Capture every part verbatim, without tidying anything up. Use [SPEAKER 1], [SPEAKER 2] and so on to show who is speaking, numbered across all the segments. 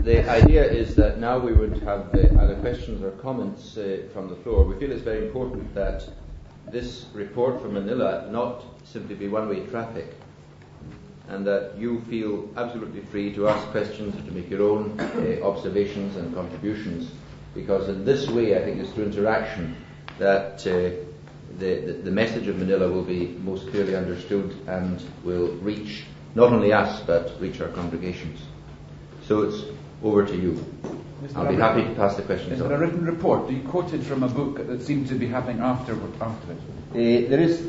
[SPEAKER 1] the idea is that now we would have uh, either questions or comments uh, from the floor. We feel it's very important that this report from Manila not simply be one-way traffic, and that you feel absolutely free to ask questions, to make your own uh, observations and contributions, because in this way, I think it's through interaction that uh, the, the, the message of Manila will be most clearly understood and will reach not only us, but reach our congregations. So it's over to you.
[SPEAKER 2] Is
[SPEAKER 1] I'll be happy to pass the questions
[SPEAKER 2] on. Is there a written report? You quoted from a book that seemed to be happening after, after it.
[SPEAKER 1] Uh, there is...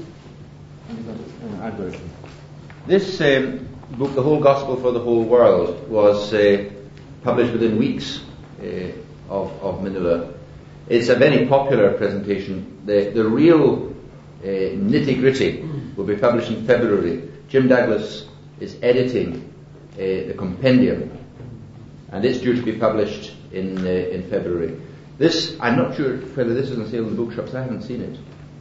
[SPEAKER 1] This um, book, The Whole Gospel for the Whole World, was uh, published within weeks uh, of, of Manila. It's a very popular presentation. The, the real uh, nitty-gritty will be published in February. Jim Douglas is editing uh, the compendium, and it's due to be published in uh, in February. This, I'm not sure whether this is on sale in bookshops. I haven't seen it.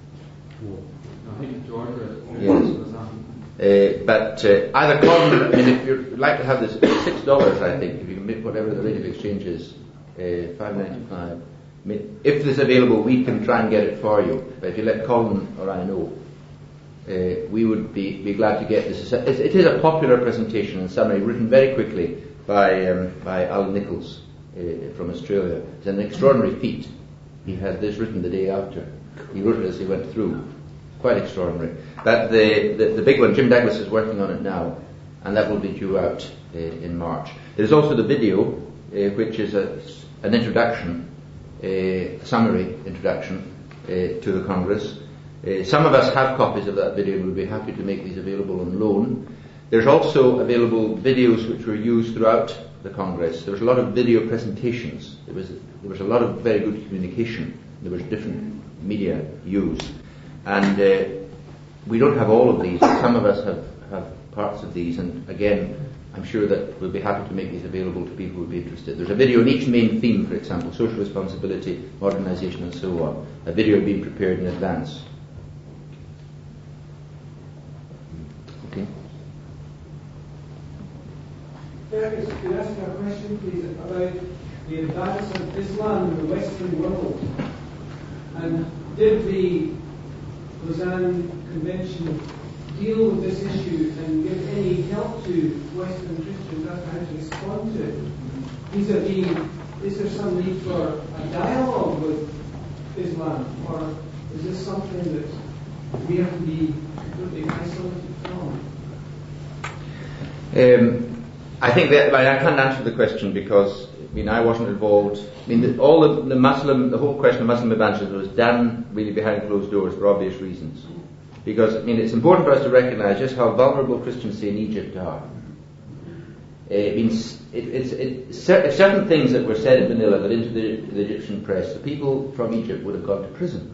[SPEAKER 3] I think to order it.
[SPEAKER 1] Yes. Uh, but uh, either call me, I mean, if you'd like to have this, it's six dollars, I think, if you can make whatever the rate of exchange is, uh, five ninety-five. I mean, if this is available, we can try and get it for you. But if you let Colin or I know, uh, we would be, be glad to get this. It's a, it is a popular presentation and summary written very quickly by um, by Alan Nichols uh, from Australia. It's an extraordinary feat. He had this written the day after. He wrote it as he went through. Quite extraordinary. But the, the, the big one, Jim Douglas is working on it now, and that will be due out uh, in March. There's also the video, uh, which is a, an introduction, a summary introduction uh, to the Congress. Uh, some of us have copies of that video and we'll be happy to make these available on loan. There's also available videos which were used throughout the Congress. There was a lot of video presentations. There was, there was a lot of very good communication. There was different media used. And uh, we don't have all of these. Some of us have, have parts of these, and again, I'm sure that we'll be happy to make these available to people who would be interested. There's a video on each main theme, for example, social responsibility, modernization, and so on. A video being prepared in advance. Okay.
[SPEAKER 4] Can I ask you a question, please, about the advance of Islam in the Western world? And did the Lausanne Convention deal with this issue and give any help to Western Christians as to how to respond to it? Vis-a-vis, is there some need for a dialogue with Islam, or is this something that we have to be completely isolated from?
[SPEAKER 1] Um, I think that I can't answer the question because I mean I wasn't involved. I mean the, all of the Muslim, the whole question of Muslim evangelism was done really behind closed doors for obvious reasons. Because I mean it's important for us to recognise just how vulnerable Christians in Egypt are. Uh, it means it, it's it, certain things that were said in Manila got into the, the Egyptian press. The people from Egypt would have gone to prison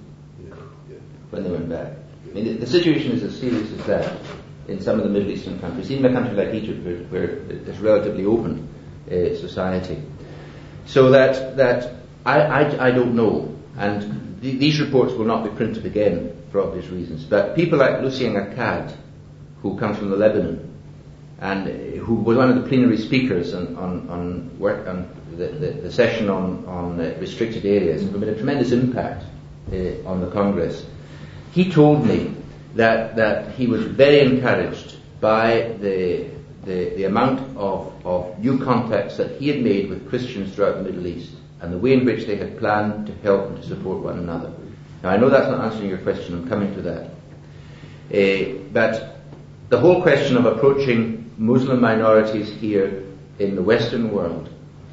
[SPEAKER 1] when they went back. I mean the, the situation is as serious as that in some of the Middle Eastern countries, even a country like Egypt, where, where it's relatively open uh, society. So that that I, I, I don't know, and th- these reports will not be printed again for obvious reasons. But people like Lucien Akkad, who comes from the Lebanon, and uh, who was one of the plenary speakers on on, on work on the, the, the session on on uh, restricted areas, and who made a tremendous impact uh, on the Congress. He told me that that he was very encouraged by the the, the amount of, of new contacts that he had made with Christians throughout the Middle East and the way in which they had planned to help and to support one another. Now I know that's not answering your question, I'm coming to that. Uh, but the whole question of approaching Muslim minorities here in the Western world,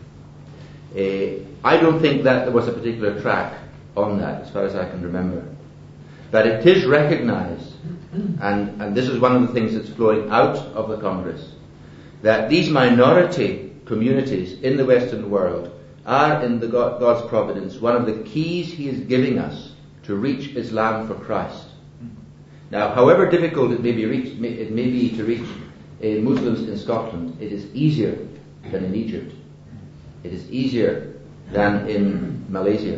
[SPEAKER 1] uh, I don't think that there was a particular track on that as far as I can remember. But it is recognized, and, and this is one of the things that's flowing out of the Congress, that these minority communities in the Western world are, in the God, God's providence, one of the keys He is giving us to reach Islam for Christ. Now, however difficult it may be, reached, may, it may be to reach uh, Muslims in Scotland, it is easier than in Egypt. It is easier than in Malaysia.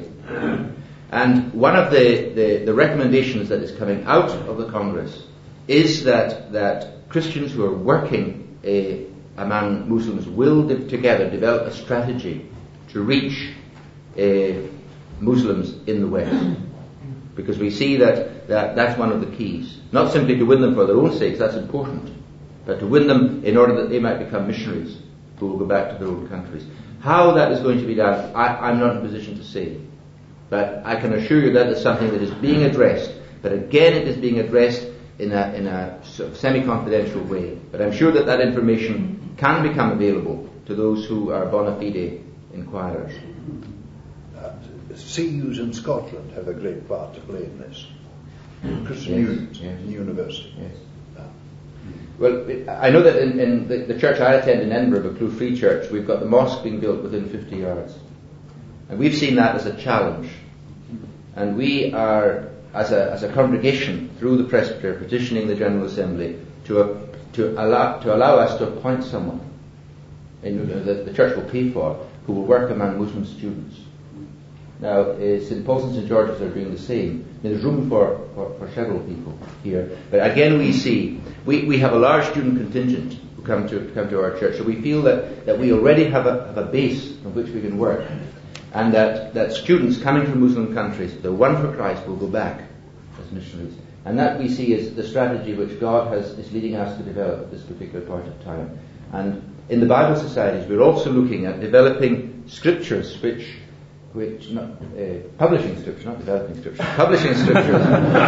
[SPEAKER 1] And one of the, the, the recommendations that is coming out of the Congress is that, that Christians who are working uh, among Muslims will de- together develop a strategy to reach uh, Muslims in the West. Because we see that, that that's one of the keys. Not simply to win them for their own sakes, that's important, but to win them in order that they might become missionaries who will go back to their own countries. How that is going to be done, I, I'm not in a position to say. But I can assure you that is something that is being addressed. But again, it is being addressed in a, in a sort of semi-confidential way. But I'm sure that that information can become available to those who are bona fide inquirers.
[SPEAKER 5] Uh, C Us in Scotland have a great part to play in this. Christian
[SPEAKER 1] Yes,
[SPEAKER 5] Uni-
[SPEAKER 1] yes.
[SPEAKER 5] University.
[SPEAKER 1] Yes.
[SPEAKER 5] Uh,
[SPEAKER 1] Well, I know that in, in the, the church I attend in Edinburgh, the Clou Free Church, we've got the mosque being built within fifty yards. And we've seen that as a challenge. And we are, as a, as a congregation, through the presbytery, petitioning the General Assembly to, uh, to, allow, to allow us to appoint someone in, uh, that the church will pay for, who will work among Muslim students. Now, uh, Saint Paul's and Saint George's are doing the same. I mean, there's room for, for, for several people here. But again, we see, we, we have a large student contingent who come to come to our church. So we feel that, that we already have a, have a base from which we can work. And that, that students coming from Muslim countries, the one for Christ, will go back as missionaries. And that we see is the strategy which God has, is leading us to develop at this particular point of time. And in the Bible societies, we're also looking at developing scriptures which which not uh, publishing scriptures, not developing scriptures, publishing scriptures,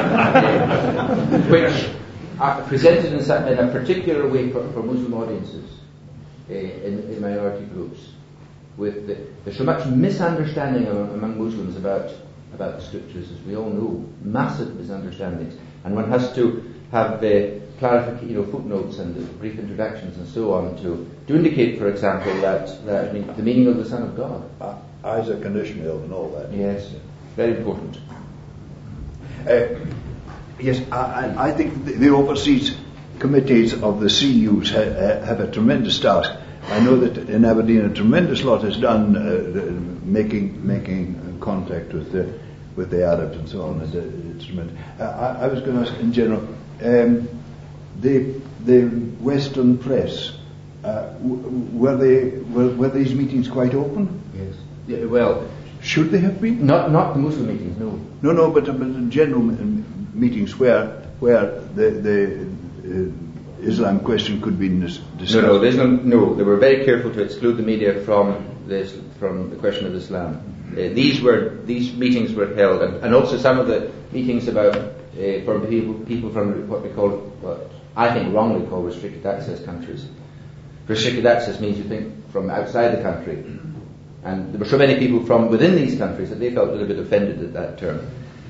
[SPEAKER 1] uh, which are presented in, in a particular way for, for Muslim audiences uh, in, in minority groups. With the, there's so much misunderstanding among, among Muslims about about the scriptures, as we all know, massive misunderstandings, and one has to have uh, clarification, you know, footnotes and brief introductions and so on to to indicate, for example, that, that I mean, the meaning of the Son of God.
[SPEAKER 5] uh, Isaac and Ishmael and all that.
[SPEAKER 1] Yes, very important.
[SPEAKER 5] Uh, yes, I, I I think the, the overseas committees of the C Us ha, ha, have a tremendous task. I know that in Aberdeen a tremendous lot is done uh, making making contact with the with the Arabs and so on. And, uh, it's tremendous. Uh, I, I was going to ask in general, um, the the Western press, uh, w- were they were, were these meetings quite open?
[SPEAKER 1] Yes. Yeah, well,
[SPEAKER 5] Should they have been?
[SPEAKER 1] not not the Muslim meetings, no.
[SPEAKER 5] No, no, but, uh, but in general m- meetings where where the the uh, Islam question could be dis- discussed.
[SPEAKER 1] No, no, there's no, no. They were very careful to exclude the media from this, from the question of Islam. Uh, these were these meetings were held, and, and also some of the meetings about uh, for people people from what we call, what I think wrongly call restricted access countries. Restricted access means you think from outside the country, and there were so many people from within these countries that they felt a little bit offended at that term.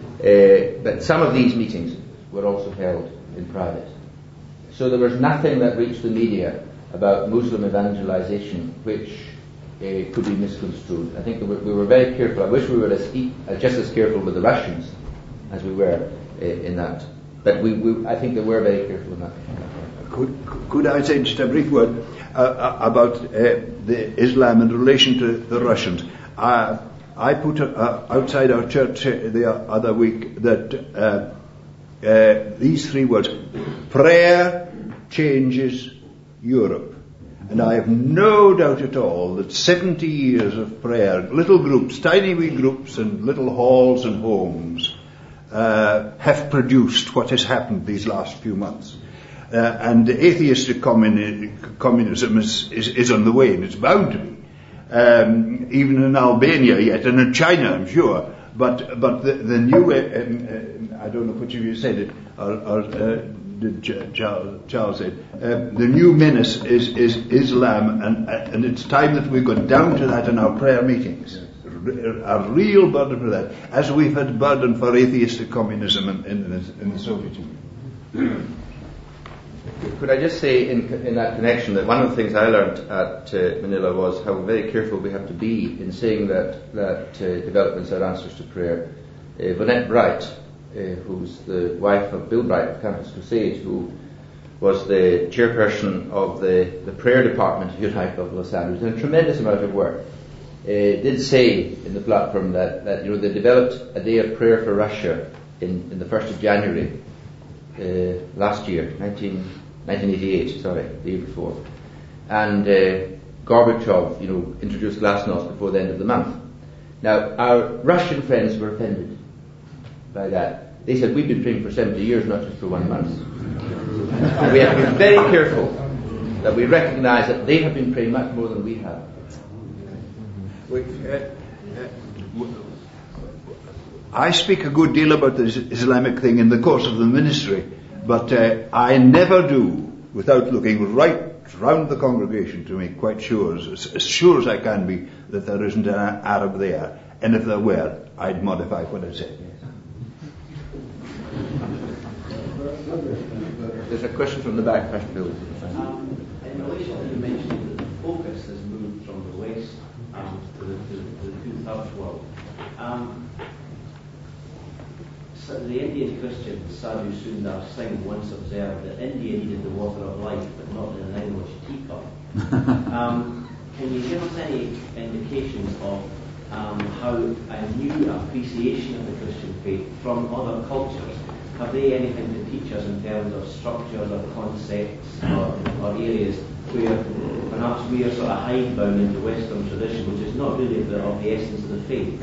[SPEAKER 1] Uh, but some of these meetings were also held in private. So there was nothing that reached the media about Muslim evangelization which uh, could be misconstrued. I think we were, we were very careful. I wish we were as e- uh, just as careful with the Russians as we were uh, in that. But we, we, I think they were very careful in that.
[SPEAKER 5] Could, could I say just a brief word uh, about uh, the Islam in relation to the Russians? Uh, I put uh, outside our church the other week that uh, uh, these three words: prayer changes Europe. And I have no doubt at all that seventy years of prayer, little groups, tiny wee groups and little halls and homes, uh, have produced what has happened these last few months. Uh, and atheistic communi- communism is, is, is on the way, and it's bound to be. Um, even in Albania yet, and in China, I'm sure. But but the, the new, uh, um, uh, I don't know which of you said it, or, or uh, did Charles, Charles said, uh, the new menace is, is Islam, and and it's time that we got down to that in our prayer meetings. A real burden for that, as we've had burden for atheistic communism in, in, in the Soviet Union.
[SPEAKER 1] Could I just say in, in that connection that one of the things I learned at uh, Manila was how very careful we have to be in saying that, that uh, developments are answers to prayer. Uh, Vonette Bright, uh, who's the wife of Bill Bright of Campus Crusade, who was the chairperson of the, the prayer department, if you like, of Los Angeles, did a tremendous amount of work. Uh, did say in the platform that, that you know they developed a day of prayer for Russia in, in the first of January uh, last year, nineteen eighty-eight, sorry, the year before. and uh, Gorbachev, you know, introduced glasnost before the end of the month. Now, our Russian friends were offended by that. They said, we've been praying for seventy years, not just for one month. And we have to be very careful that we recognize that they have been praying much more than we have.
[SPEAKER 5] We, uh, uh, I speak a good deal about this Islamic thing in the course of the ministry, but uh, I never do without looking right round the congregation to make quite sure, as, as sure as I can be, that there isn't an Arab there. And if there were, I'd modify what I said.
[SPEAKER 1] There's a question from the back, Pastor Bill.
[SPEAKER 6] Um, in relation to you mentioning that the focus has moved from the West um, to the, to, to the two-thirds world. Um, so the Indian Christian Sadhu Sundar Singh once observed that India needed the water of life, but not in an English teacup. um, can you give us any indications of um, how a new appreciation of the Christian faith from other cultures, have they anything to teach us in terms of structures or concepts or, or areas where perhaps we are sort of hidebound into Western tradition, which is not really the, of the essence of the faith?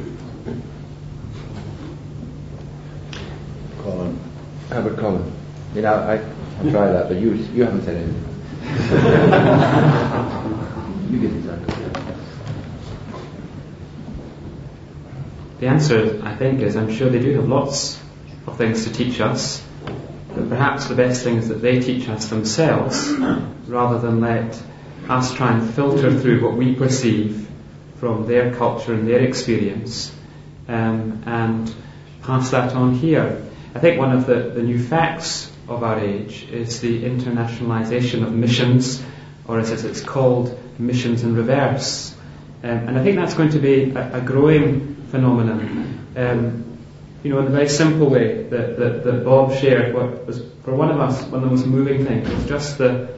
[SPEAKER 1] Colin. Albert Colin. You know, I, I'll try that, but you you haven't said anything. You get it done.
[SPEAKER 3] The answer, I think, is I'm sure they do have lots of things to teach us, but perhaps the best thing is that they teach us themselves rather than let us try and filter through what we perceive from their culture and their experience um, and pass that on here. I think one of the, the new facts of our age is the internationalization of missions, or as it's called, missions in reverse. Um, and I think that's going to be a, a growing phenomenon. Um, you know, in a very simple way that, that, that Bob shared, what was for one of us one of the most moving things was just the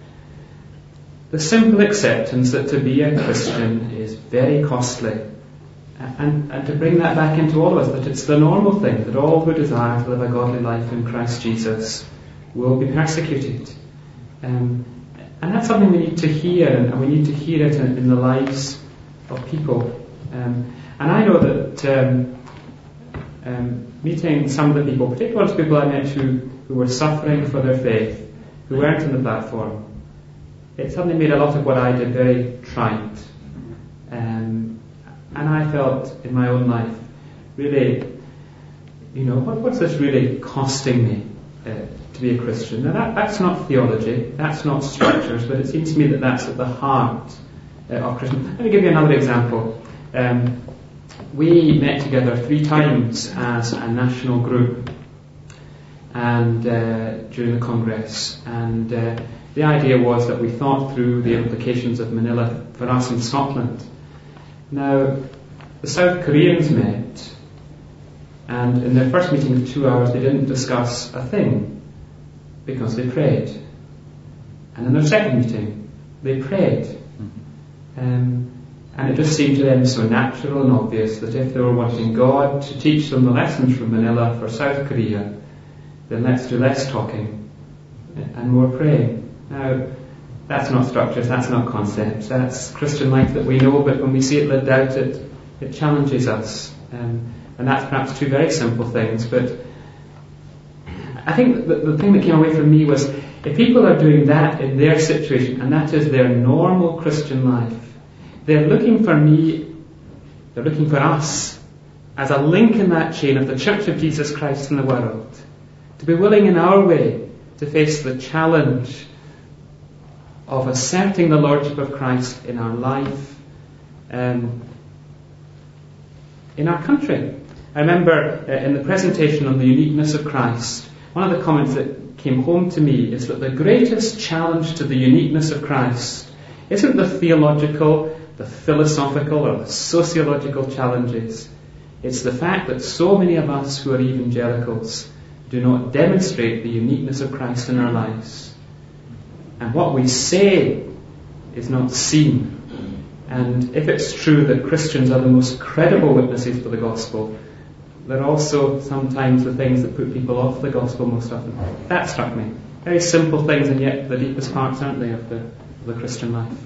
[SPEAKER 3] the simple acceptance that to be a Christian is very costly. And, and to bring that back into all of us, that it's the normal thing, that all who desire to live a godly life in Christ Jesus will be persecuted. Um, and that's something we need to hear, and we need to hear it in, in the lives of people. Um, and I know that um, um, meeting some of the people, particularly the people I met who, who were suffering for their faith, who weren't on the platform, it suddenly made a lot of what I did very trite. Um, and I felt in my own life, really, you know, what, what's this really costing me uh, to be a Christian? Now that, that's not theology, that's not structures, but it seems to me that that's at the heart uh, of Christian. Let me give you another example. Um, we met together three times as a national group and uh, during the Congress, and uh, the idea was that we thought through the implications of Manila for us in Scotland. Now, the South Koreans met, and in their first meeting of two hours they didn't discuss a thing because they prayed. And in their second meeting, they prayed. Um, and it just seemed to them so natural and obvious that if they were wanting God to teach them the lessons from Manila for South Korea, then let's do less talking and more praying. Now, that's not structures, that's not concepts, that's Christian life that we know, but when we see it lived out, it, it challenges us. Um, and that's perhaps two very simple things, but I think the, the thing that came away from me was, if people are doing that in their situation, and that is their normal Christian life, they're looking for me, they're looking for us, as a link in that chain of the Church of Jesus Christ in the world, to be willing in our way to face the challenge of asserting the Lordship of Christ in our life, um, in our country. I remember uh, in the presentation on the uniqueness of Christ, one of the comments that came home to me is that the greatest challenge to the uniqueness of Christ isn't the theological, the philosophical, or the sociological challenges. It's the fact that so many of us who are evangelicals do not demonstrate the uniqueness of Christ in our lives. And what we say is not seen. And if it's true that Christians are the most credible witnesses for the gospel, they're also sometimes the things that put people off the gospel most often. That struck me. Very simple things, and yet the deepest parts, aren't they, of the, of the Christian life.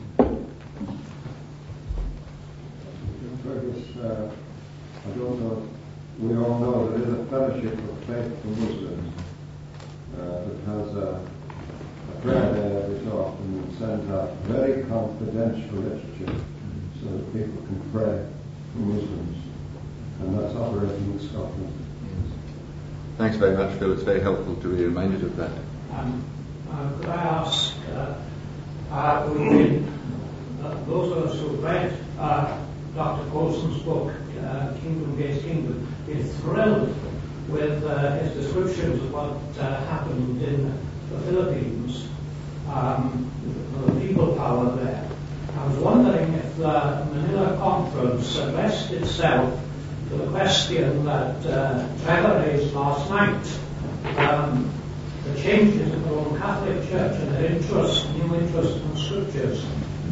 [SPEAKER 7] Fergus, uh, I don't know, we all know there is a fellowship of faithful Muslims uh, that has a, a prayer there every so often and sends out very confidential literature so that people can pray for Muslims. And that's operating in Scotland.
[SPEAKER 1] Yes. Thanks very much, Phil. It's very helpful to be reminded of that.
[SPEAKER 4] Um, uh, could I ask, uh, uh, we've been, uh, those of us who've read uh, Doctor Colson's book, uh, Kingdom Gates Kingdom, is thrilled with uh, his descriptions of what uh, happened in the Philippines, um, the people power there. I was wondering if the Manila Conference addressed itself to the question that uh, Trevor raised last night, um, the changes in the Roman Catholic Church and their interest, new interest in scriptures.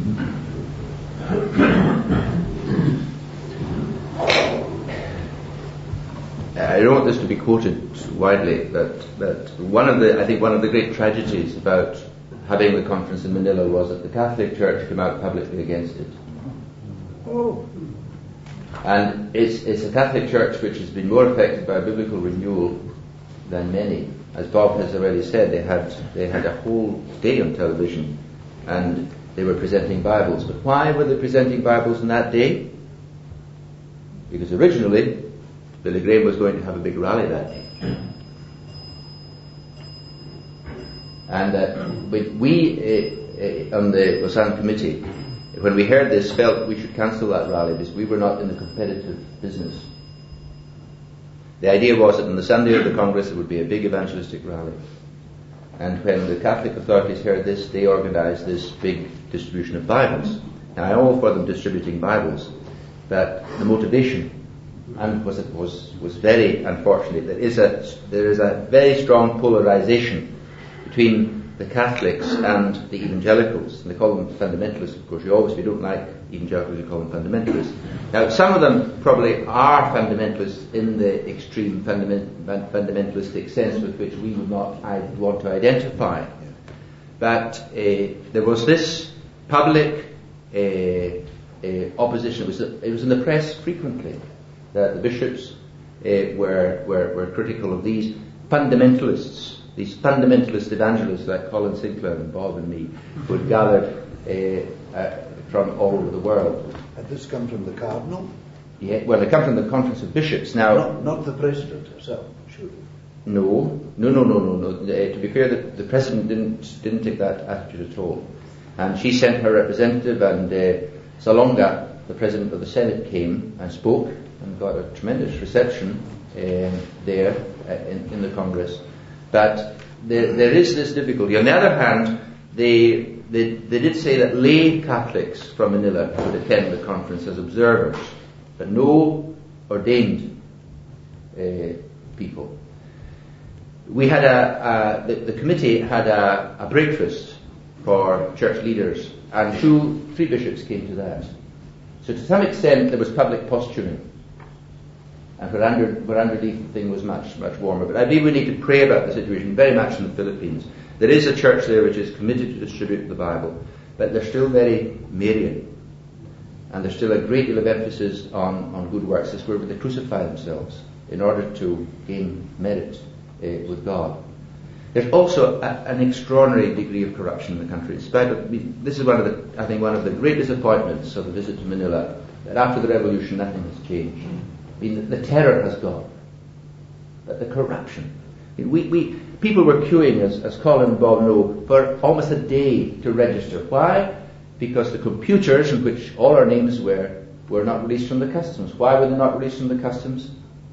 [SPEAKER 1] I don't want this to be quoted widely, but, but one of the, I think one of the great tragedies about having the conference in Manila was that the Catholic Church came out publicly against it.
[SPEAKER 5] Oh.
[SPEAKER 1] And it's, it's a Catholic Church which has been more affected by biblical renewal than many. As Bob has already said, they had, they had a whole day on television and they were presenting Bibles. But why were they presenting Bibles on that day? Because originally, Billy Graham was going to have a big rally that day. And uh, we, uh, uh, on the Lausanne committee, when we heard this, felt we should cancel that rally because we were not in the competitive business. The idea was that on the Sunday of the Congress there would be a big evangelistic rally. And when the Catholic authorities heard this, they organised this big distribution of Bibles. And I'm all for them distributing Bibles, but the motivation and was was was very unfortunate. There is a there is a very strong polarisation between the Catholics and the evangelicals. And they call them fundamentalists, of course. You always, if you don't like evangelicals, you call them fundamentalists. Now, some of them probably are fundamentalists in the extreme fundament, fundamentalistic sense with which we would not I want to identify. But uh, there was this public uh, uh, opposition. It was, it was in the press frequently that the bishops uh, were, were were critical of these fundamentalists. These fundamentalist evangelists like Colin Sinclair and Bob and me, who had gathered uh, uh, from all over the world.
[SPEAKER 5] Had this come from the Cardinal?
[SPEAKER 1] Yeah, well, they come from the Conference of Bishops. Now,
[SPEAKER 5] Not, not the President herself, surely.
[SPEAKER 1] No, no, no, no, no, no. Uh, to be fair, the, the President didn't didn't take that attitude at all. And she sent her representative, and uh, Salonga, the President of the Senate, came and spoke and got a tremendous reception um, there uh, in, in the Congress. But there, there is this difficulty. On the other hand, they, they they did say that lay Catholics from Manila would attend the conference as observers, but no ordained uh, people. We had a, a the, the committee had a, a breakfast for church leaders, and two, three bishops came to that. So to some extent, there was public posturing. And where, under, where underneath the thing was much, much warmer. But I believe we need to pray about the situation very much in the Philippines. There is a church there which is committed to distribute the Bible, but they're still very Marian. And there's still a great deal of emphasis on, on good works. It's where they crucify themselves in order to gain merit uh, with God. There's also a, an extraordinary degree of corruption in the country. In spite of, I mean, this is one of the, I think, one of the great disappointments of the visit to Manila, that after the revolution nothing has changed. I mean, the, the terror has gone, but the corruption. I mean, we, we people were queuing, as, as Colin and Bob know, for almost a day to register. Why? Because the computers in which all our names were were not released from the customs. Why were they not released from the customs?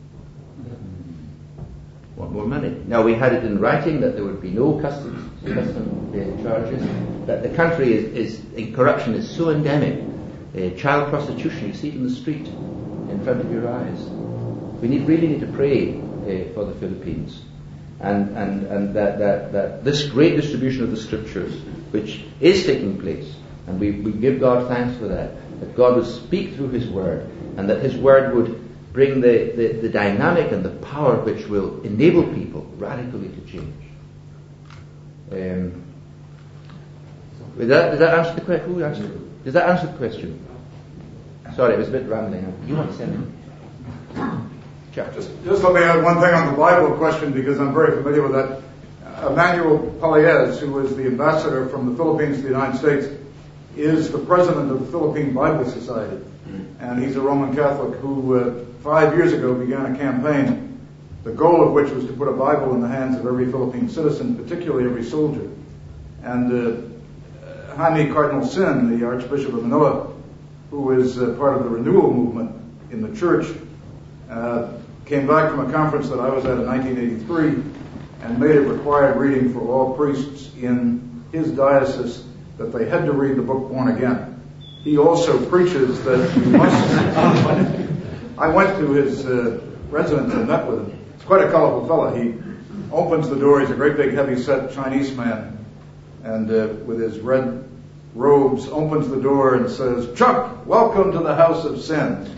[SPEAKER 1] Want more money. Now, we had it in writing that there would be no customs, custom uh, charges. That the country is, is corruption is so endemic. Uh, child prostitution, you see it in the street, in front of your eyes. We need really need to pray uh, for the Philippines, and and and that, that that this great distribution of the scriptures, which is taking place, and we, we give God thanks for that. That God would speak through His Word, and that His Word would bring the, the, the dynamic and the power which will enable people radically to change. Um, Does that, does that answer the question? Who answered? Does that answer the question? Sorry, it was a bit rambling. You want to say anything?
[SPEAKER 8] Just, just let me add one thing on the Bible question, because I'm very familiar with that. Emmanuel Poliez, who was the ambassador from the Philippines to the United States, is the president of the Philippine Bible Society. And he's a Roman Catholic who, uh, five years ago, began a campaign, the goal of which was to put a Bible in the hands of every Philippine citizen, particularly every soldier. And uh, Jaime Cardinal Sin, the Archbishop of Manila, who is uh, part of the renewal movement in the church, uh, came back from a conference that I was at in nineteen eighty-three and made it required reading for all priests in his diocese that they had to read the book Born Again. He also preaches that you must... I went to his uh, residence and met with him. He's quite a colorful fellow. He opens the door. He's a great big heavy-set Chinese man, and uh, with his red robes, opens the door and says, "Chuck, welcome to the house of sin."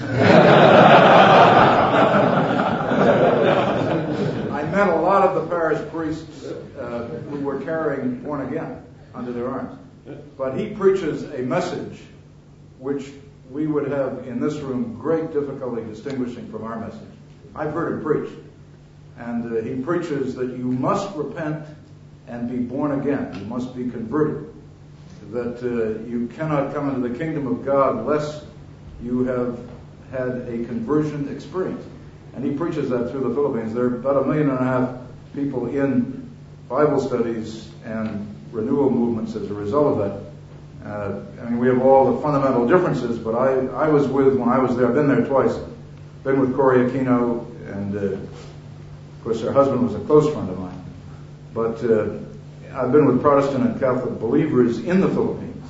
[SPEAKER 8] I met a lot of the parish priests uh, who were carrying Born Again under their arms. But he preaches a message which we would have in this room great difficulty distinguishing from our message. I've heard him preach. And uh, he preaches that you must repent and be born again. You must be converted. That uh, you cannot come into the kingdom of God unless you have had a conversion experience. And he preaches that through the Philippines. There are about a million and a half people in Bible studies and renewal movements as a result of that. Uh, I mean, we have all the fundamental differences, but I, I was with, when I was there, I've been there twice, been with Cory Aquino, and uh, of course her husband was a close friend of mine. But uh, I've been with Protestant and Catholic believers in the Philippines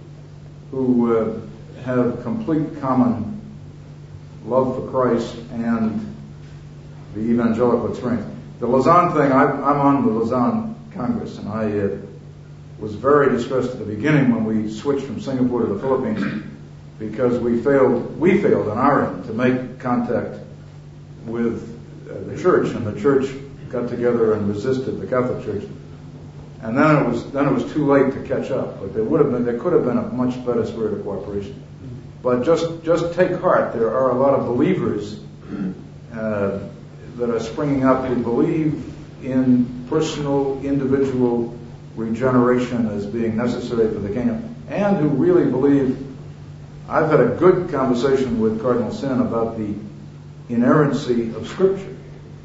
[SPEAKER 8] who uh, have complete common love for Christ and the evangelical experience. The Lausanne thing, I, I'm on the Lausanne Congress, and I uh, was very distressed at the beginning when we switched from Singapore to the Philippines because we failed, we failed on our end to make contact with uh, the church, and the church got together and resisted the Catholic Church. And then it was then it was too late to catch up. But there would have been there could have been a much better spirit of cooperation. But just just take heart. There are a lot of believers uh, that are springing up who believe in personal, individual regeneration as being necessary for the kingdom, and who really believe. I've had a good conversation with Cardinal Sin about the inerrancy of Scripture,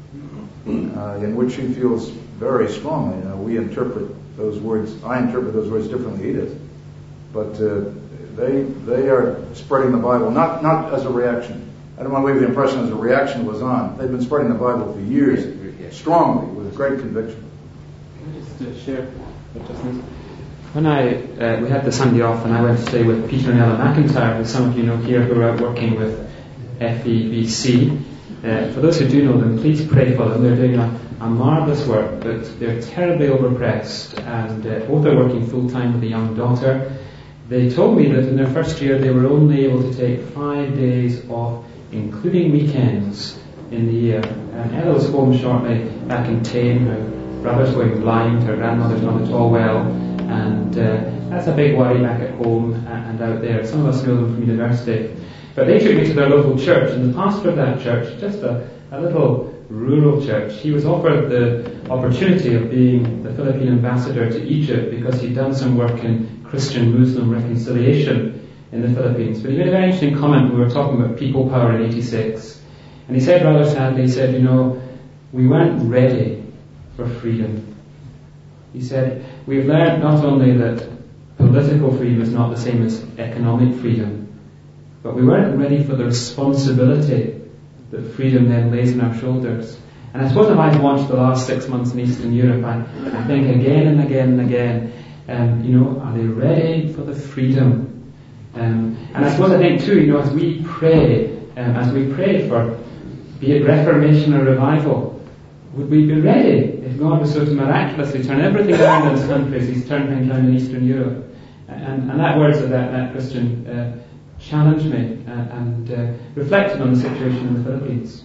[SPEAKER 8] uh, in which he feels very strongly. You know, we interpret those words. I interpret those words differently he does, but uh, they they are spreading the Bible not not as a reaction. I don't want to leave the impression as a reaction was on. They've been spreading the Bible for years, strongly, with great conviction.
[SPEAKER 3] Can I just uh, share what just means? When I uh, we had the Sunday off, and I went to stay with Peter and Ella McIntyre, who some of you know here, who are out working with F E B C. Uh, for those who do know them, please pray for them. They're doing a, a marvellous work, but they're terribly overpressed, and uh, both are working full time with a young daughter. They told me that in their first year they were only able to take five days off, including weekends, in the year. And Ella was home shortly back in Tame. Her brother's going blind, her grandmother's not at all well, and uh, that's a big worry back at home and out there. Some of us know them from university. But they took me to their local church, and the pastor of that church, just a, a little rural church, he was offered the opportunity of being the Philippine ambassador to Egypt because he'd done some work in Christian-Muslim reconciliation in the Philippines. But he made a very interesting comment. We were talking about people power in eighty-six, and he said rather sadly, he said, you know, we weren't ready for freedom. He said, we've learned not only that political freedom is not the same as economic freedom, but we weren't ready for the responsibility that freedom then lays on our shoulders. And I suppose if I've watched the last six months in Eastern Europe, I, I think again and again and again, um, you know, are they ready for the freedom? Um, and I suppose I think too, you know, as we pray, um, as we pray for, be it reformation or revival, would we be ready if God was so to miraculously turn everything around in those countries? He's turned things around in Eastern Europe. And, and that words of that, that Christian uh, challenged me uh, and uh, reflected on the situation in the Philippines.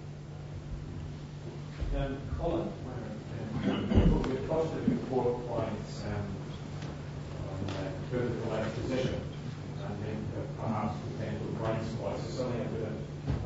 [SPEAKER 9] Um, Colin, uh, we've touched a few four points um, on uh,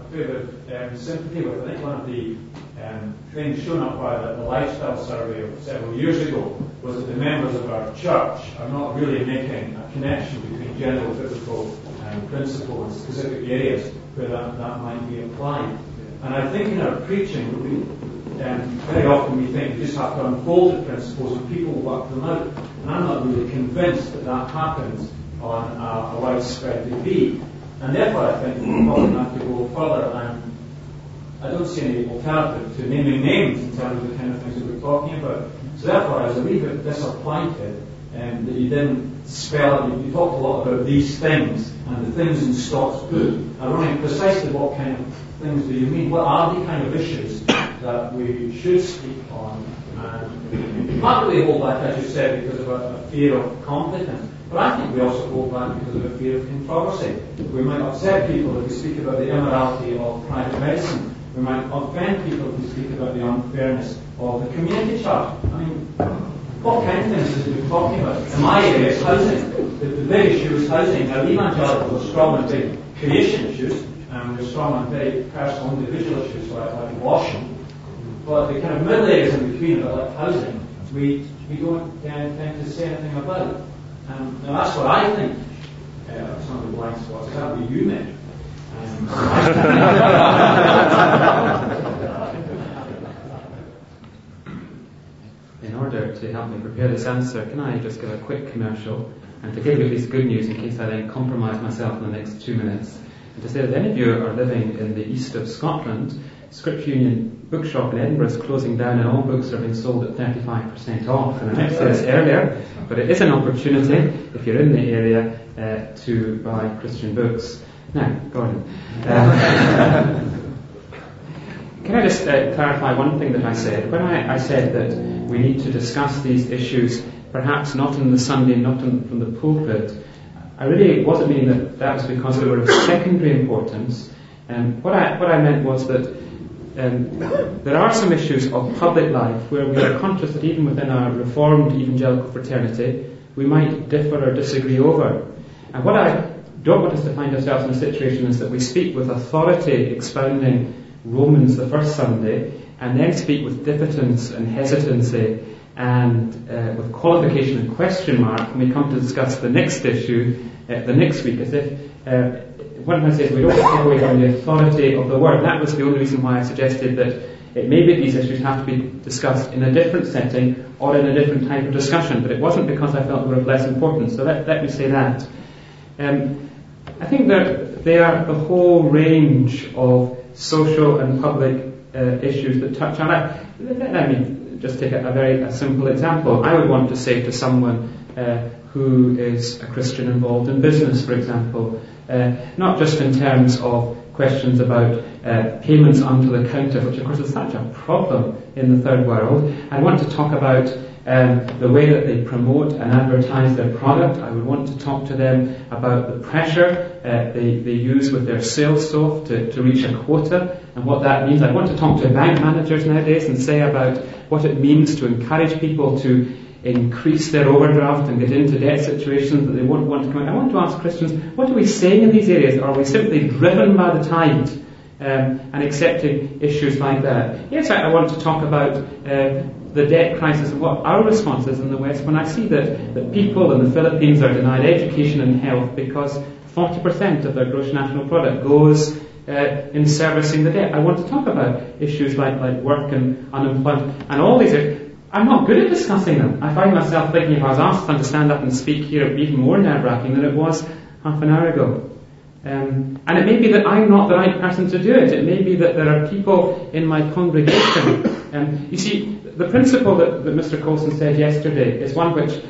[SPEAKER 9] a fair bit of um, sympathy with. I think one of the um, things shown up by the, the lifestyle survey of several years ago was that the members of our church are not really making a connection between general biblical um, principle and specific areas where that, that might be applied. And I think in our preaching, we, um, very often we think we just have to unfold the principles and people work them out. And I'm not really convinced that that happens on a, a widespread degree. And therefore I think we probably have to go further, and I don't see any alternative to naming names in terms of the kind of things that we're talking about. So therefore I was a wee bit disappointed um, that you didn't spell it. You, you talked a lot about these things and the things in Scott's book. I wondering precisely what kind of things do you mean? What are the kind of issues that we should speak on? And partly hold back, as you said, because of a, a fear of competence. But I think we also hold back because of a fear of controversy. We might upset people if we speak about the immorality of private medicine. We might offend people if we speak about the unfairness of the community church. I mean, what kind of things are we talking about? In my area, it's housing. The, the big issue is housing. Now, evangelicals are strong on big creation issues, and they're strong on very personal, individual issues like, like washing. But the kind of middle areas in between, like housing, we we don't uh, tend to say anything about. Um, now that's what I think uh, some of the blind spots. That would be you, Nick. Um,
[SPEAKER 3] In order to help me prepare this answer, can I just give a quick commercial and to give you this good news in case I then compromise myself in the next two minutes. And to say that if any of you are living in the east of Scotland, Scripture Union Bookshop in Edinburgh is closing down and all books are being sold at thirty-five percent off. And I meant to say this earlier, but it is an opportunity if you're in the area uh, to buy Christian books. Now, Gordon. Uh, can I just uh, clarify one thing that I said? When I, I said that we need to discuss these issues, perhaps not in the Sunday, not in, from the pulpit, I really wasn't meaning that that was because they were of secondary importance. Um, what I what I meant was that um, there are some issues of public life where we are conscious that even within our Reformed evangelical fraternity, we might differ or disagree over. And what I don't want us to find ourselves in a situation is that we speak with authority expounding Romans the first Sunday, and then speak with diffidence and hesitancy and uh, with qualification and question mark when we come to discuss the next issue uh, the next week, as if uh, one man says we don't take away from the authority of the Word. That was the only reason why I suggested that it may be these issues have to be discussed in a different setting or in a different type of discussion, but it wasn't because I felt they were of less importance. So let, let me say that. Um, I think that they are the whole range of social and public uh, issues that touch on it. Let, let me just take a, a very a simple example. I would want to say to someone uh, who is a Christian involved in business, for example, uh, not just in terms of questions about uh, payments under the counter, which of course is such a problem in the third world. I want to talk about um, the way that they promote and advertise their product. I would want to talk to them about the pressure uh, they, they use with their sales staff to, to reach a quota and what that means. I want to talk to bank managers nowadays and say about what it means to encourage people to increase their overdraft and get into debt situations that they won't want to come out. I want to ask Christians, what are we saying in these areas? Are we simply driven by the tide um, and accepting issues like that? Yes, I, I want to talk about uh, the debt crisis and what our response is in the West when I see that, that people in the Philippines are denied education and health because forty percent of their gross national product goes uh, in servicing the debt. I want to talk about issues like, like work and unemployment and all these areas. I'm not good at discussing them. I find myself thinking if I was asked to stand up and speak here, it would be even more nerve-wracking than it was half an hour ago. Um, and it may be that I'm not the right person to do it. It may be that there are people in my congregation. Um, you see, the principle that, that Mister Colson said yesterday is one which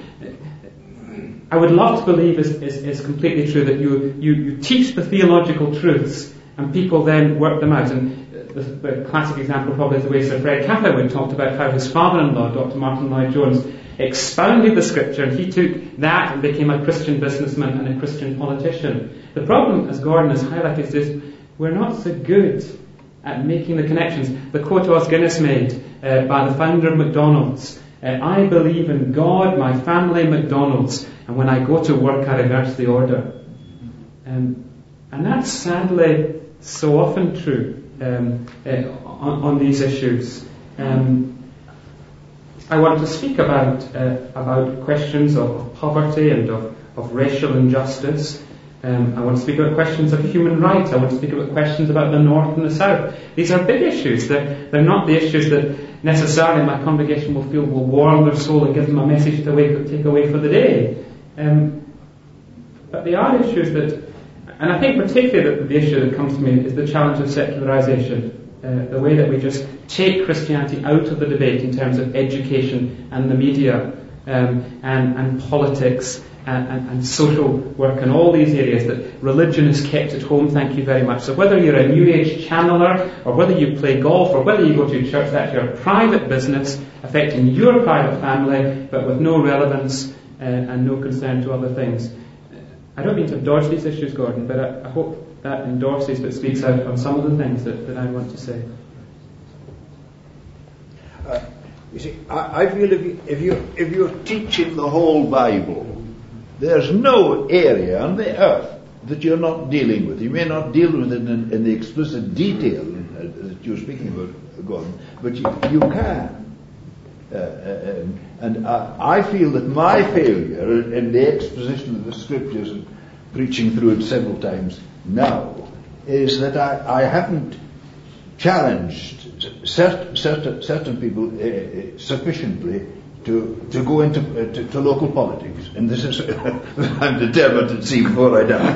[SPEAKER 3] I would love to believe is, is, is completely true, that you, you, you teach the theological truths and people then work them out. And the, the classic example probably is the way Sir Fred Catherwood talked about how his father-in-law, Doctor Martin Lloyd-Jones, expounded the Scripture, and he took that and became a Christian businessman and a Christian politician. The problem, as Gordon has highlighted, is we're not so good at making the connections. The quote Os Guinness made uh, by the founder of McDonald's, uh, I believe in God, my family, McDonald's, and when I go to work I reverse the order. Um, and that's sadly so often true um, uh, on, on these issues. Um, I want to speak about uh, about questions of poverty and of, of racial injustice. Um, I want to speak about questions of human rights. I want to speak about questions about the North and the South. These are big issues. They're, they're not the issues that necessarily my congregation will feel will warm their soul and give them a message to wake, take away for the day. Um, but they are issues that, and I think particularly that the issue that comes to me is the challenge of secularization. Uh, the way that we just take Christianity out of the debate in terms of education and the media um, and, and politics and, and, and social work and all these areas, that religion is kept at home, thank you very much. So whether you're a New Age channeler or whether you play golf or whether you go to church, that's your private business affecting your private family but with no relevance uh, and no concern to other things. I don't mean to dodge these issues, Gordon, but I, I hope that endorses but speaks out on some of the things that, that I want to say.
[SPEAKER 5] Uh, you see, I, I feel if, you, if, you, if you're teaching the whole Bible, there's no area on the earth that you're not dealing with. You may not deal with it in, in the explicit detail uh, that you're speaking about, Gordon, but you, you can. Uh, uh, and I, I feel that my failure in the exposition of the scriptures and preaching through it several times now is that I, I haven't challenged certain, certain, certain people uh, sufficiently to to go into uh, to, to local politics, and this is I'm determined to see before I die.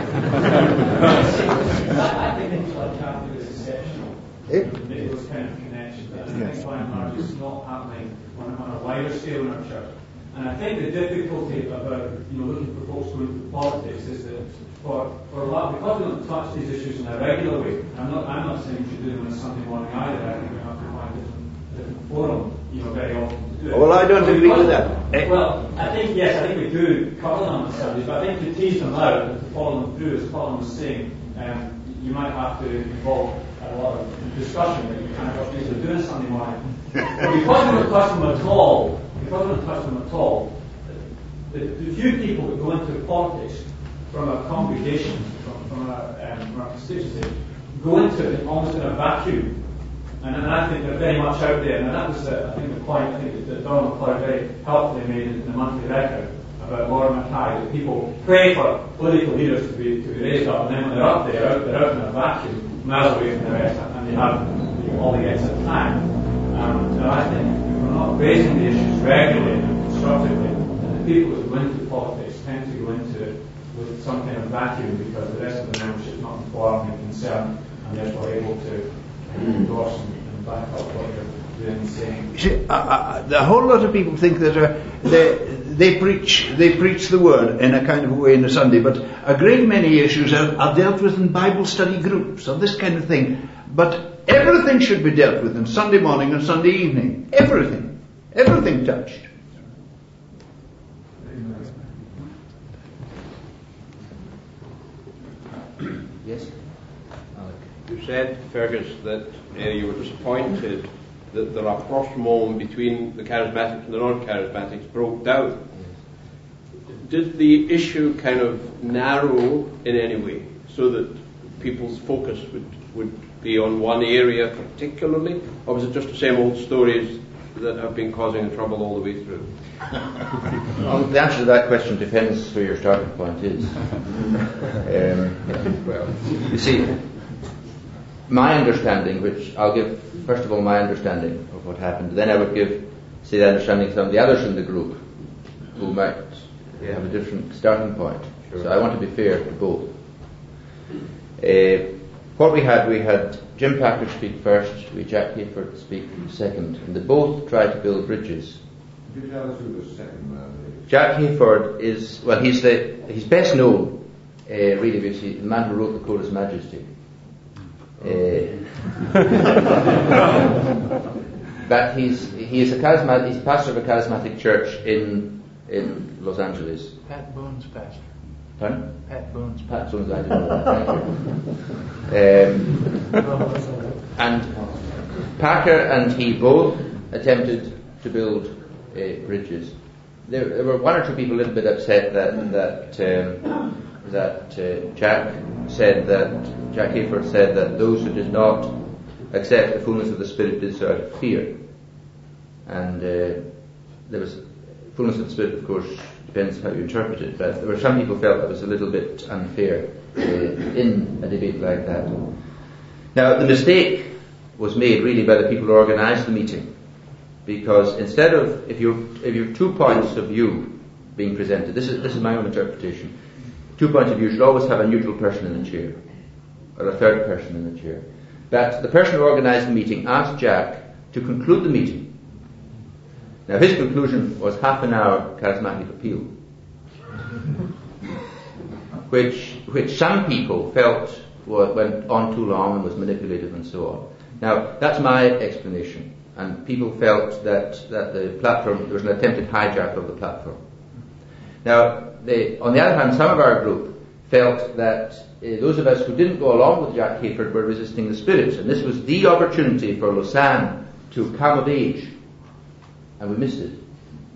[SPEAKER 9] I think things like Catholic is exceptional. Make those kind of connections. I think
[SPEAKER 5] Yes.
[SPEAKER 9] by and large it's not happening on, on a wider scale in our church. And I think the difficulty about you know looking for folks going into politics is that for for a lot, because we don't touch these issues in a regular way. I'm not I'm not saying we should do them on a Sunday morning either. I think we have to find a different, different forum, you know, very often to do it.
[SPEAKER 5] Well, I don't
[SPEAKER 9] So
[SPEAKER 5] agree
[SPEAKER 9] because-
[SPEAKER 5] with that. Eh?
[SPEAKER 9] Well, I think yes, I think we do cover them on Sundays, but I think to tease them out and to follow them through, as Colin was saying, um, you might have to involve a lot of discussion that you kind of got used to doing Sunday morning. But because we don't touch them at all, because we don't touch them at all, the, the few people that go into politics from a congregation, from, from, a, um, from a constituency, go into it almost in a vacuum. And, and I think they're very much out there. And that was, uh, I think, the point I think that Donald McCloud very helpfully made in the monthly record about Laura Mackay, that people pray for political leaders to be to be raised up, and then when they're up there, out, they're out in a vacuum, miles away from the rest, and they have you know, all the extra time. Um, so I think if we're not raising the issues regularly and constructively, and the people that go into politics tend to go into it with some kind of vacuum because the rest of the membership is not informed and concerned, and therefore able to endorse and, and back up what you're doing and saying.
[SPEAKER 5] See, uh, uh, a whole lot of people think that uh, they they preach they preach the word in a kind of way on a Sunday, but a great many issues are, are dealt with in Bible study groups or this kind of thing. But everything should be dealt with on Sunday morning and Sunday evening. Everything, everything touched.
[SPEAKER 1] Yes?
[SPEAKER 10] You said, Fergus, that uh, you were disappointed that the rapprochement between the charismatics and the non-charismatics broke down. Did the issue kind of narrow in any way so that people's focus would, would be on one area particularly, or was it just the same old stories that have been causing trouble all the way through?
[SPEAKER 1] Well, the answer to that question depends where your starting point is. um, well, you see, my understanding, which I'll give first of all my understanding of what happened, then I would give, say, the understanding of some of the others in the group who might have a different starting point. Sure. So I want to be fair to both. Uh, what we had, we had Jim Packer speak first, we had Jack Hayford speak second, and they both tried to build bridges.
[SPEAKER 7] Could you tell us who the second man is?
[SPEAKER 1] Jack Hayford is, well, he's the he's best known, uh, really, because he's the man who wrote the Code of Majesty. Uh, but he's he is a charismatic, he's pastor of a charismatic church in in Los Angeles.
[SPEAKER 2] Pat Bone's pastor.
[SPEAKER 1] Pardon?
[SPEAKER 2] Pat Bone's
[SPEAKER 1] Pat Bone's, I didn't know that. Thank you. Um, and Packer and he both attempted to build uh, bridges. There, there were one or two people a little bit upset that that um, that uh, Jack said that, Jack Hayford said that those who did not accept the fullness of the Spirit did so out of fear. And uh, there was, fullness of the Spirit, of course, depends how you interpret it, but there were some people felt that was a little bit unfair uh, in a debate like that. Now, the mistake was made really by the people who organised the meeting, because instead of, if you if you have two points of view being presented, this is this is my own interpretation, two points of view should always have a neutral person in the chair, or a third person in the chair. But the person who organised the meeting asked Jack to conclude the meeting. Now, his conclusion was half an hour charismatic appeal, which which some people felt went on too long and was manipulative and so on. Now, that's my explanation, and people felt that, that the platform, there was an attempted hijack of the platform. Now, they, on the other hand, some of our group felt that uh, those of us who didn't go along with Jack Hayford were resisting the Spirit, and this was the opportunity for Lausanne to come of age, and we missed it.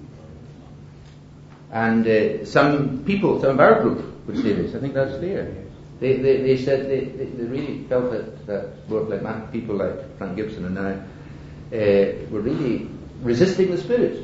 [SPEAKER 1] And uh, some people, some of our group would say this, I think that's clear. They, they, they said they, they, they really felt that, that both like man, people like Frank Gibson and I uh, were really resisting the Spirit.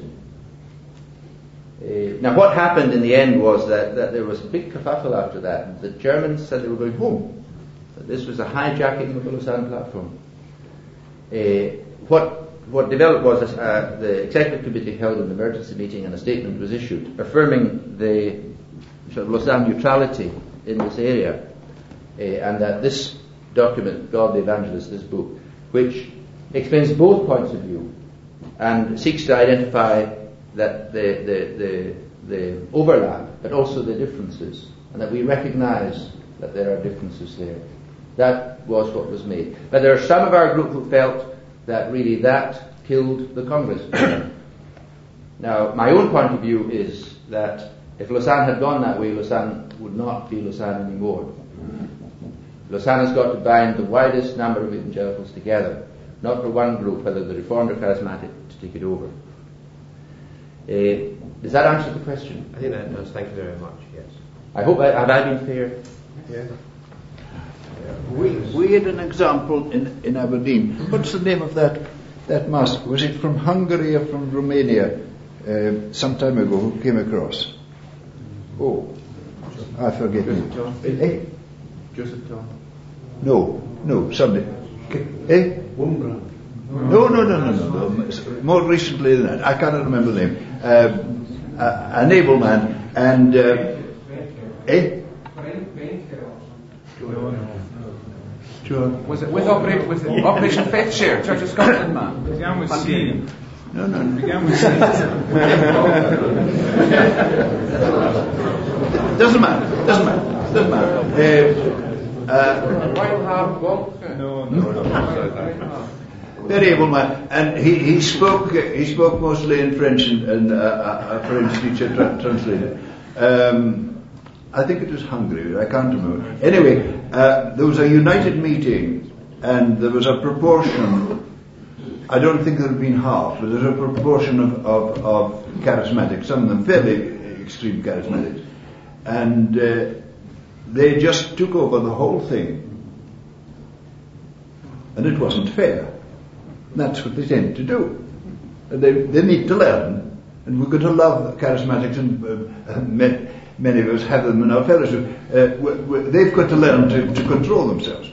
[SPEAKER 1] Uh, now, what happened in the end was that, that there was a big kerfuffle after that. The Germans said they were going home. That this was a hijacking of the Lausanne platform. Uh, what what developed was uh, the executive committee held an emergency meeting, and a statement was issued affirming the sort of Lausanne neutrality in this area. Uh, and that this document, God the Evangelist, this book, which explains both points of view and seeks to identify that the, the, the, the overlap, but also the differences, and that we recognize that there are differences there. That was what was made. But there are some of our group who felt that really that killed the Congress. Now, my own point of view is that if Lausanne had gone that way, Lausanne would not be Lausanne anymore. Lausanne has got to bind the widest number of evangelicals together, not for one group, whether the Reformed or Charismatic, to take it over. Uh, does that answer the question?
[SPEAKER 11] I think that does. Thank you very much. Yes.
[SPEAKER 1] I hope I, have I been fair?
[SPEAKER 11] Yeah.
[SPEAKER 5] We we had an example in, in Aberdeen. What's the name of that that mosque? Was it from Hungary or from Romania? Uh, some time ago, who came across? Oh, I forget. Eh?
[SPEAKER 1] Joseph Tom?
[SPEAKER 5] No, no, somebody. Eh?
[SPEAKER 7] Wurmbrand.
[SPEAKER 5] No, no, no, no, no, no. More recently than that. I cannot remember the name. Uh, uh, an able man. And, uh, eh? Sure.
[SPEAKER 2] Was it with, Operation, with Operation Faith Share, Church of Scotland, man?
[SPEAKER 12] Began with C.
[SPEAKER 5] No, no, no.
[SPEAKER 12] Began with C.
[SPEAKER 5] Doesn't matter. Doesn't matter. Doesn't matter. Uh, uh,
[SPEAKER 12] No, no, no.
[SPEAKER 5] Very able man, and he, he spoke he spoke mostly in French, and, and uh, a French teacher tra- translated. Um, I think it was Hungary. I can't remember. Anyway, uh, there was a united meeting, and there was a proportion. I don't think there had been half, but there's a proportion of, of, of charismatics. Some of them fairly extreme charismatics, and uh, they just took over the whole thing, and it wasn't fair. That's what they tend to do. They, they need to learn, and we're going to love charismatics, and uh, many, many of us have them in our fellowship. Uh, we, we, they've got to learn to, to control themselves.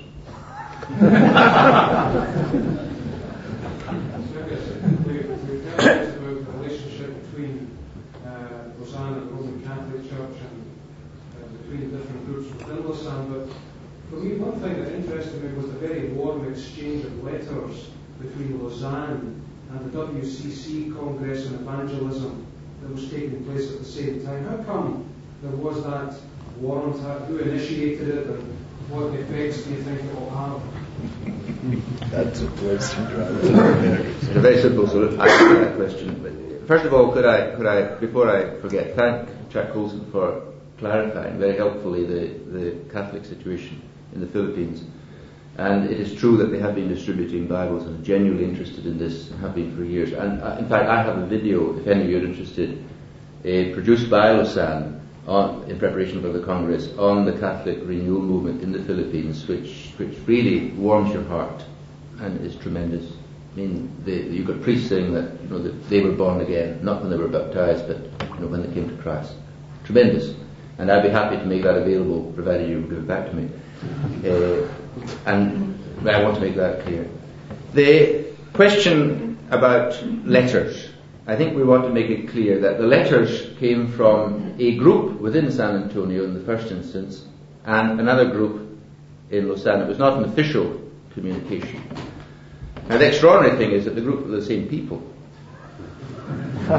[SPEAKER 4] For me, one thing that interested me was the very warm exchange of letters between Lausanne and the W C C Congress on Evangelism that was taking place at the same time. How come there was that warrant? Who initiated it, and what effects do you think it will have?
[SPEAKER 5] That's a question.
[SPEAKER 1] It's a very simple sort of answer to that question. First of all, could I, could I, before I forget, thank Chuck Colson for clarifying very helpfully the, the Catholic situation in the Philippines. And it is true that they have been distributing Bibles and are genuinely interested in this, and have been for years. And uh, in fact, I have a video, if any of you are interested, uh, produced by Lausanne, on, in preparation for the Congress, on the Catholic renewal movement in the Philippines, which which really warms your heart and is tremendous. I mean, they, you've got priests saying that, you know, that they were born again, not when they were baptized, but, you know, when they came to Christ. Tremendous. And I'd be happy to make that available, provided you give it back to me. Uh, and I want to make that clear. The question about letters, I think we want to make it clear that the letters came from a group within San Antonio in the first instance, and another group in Lausanne. It was not an official communication. Now the extraordinary thing is that the group were the same people. I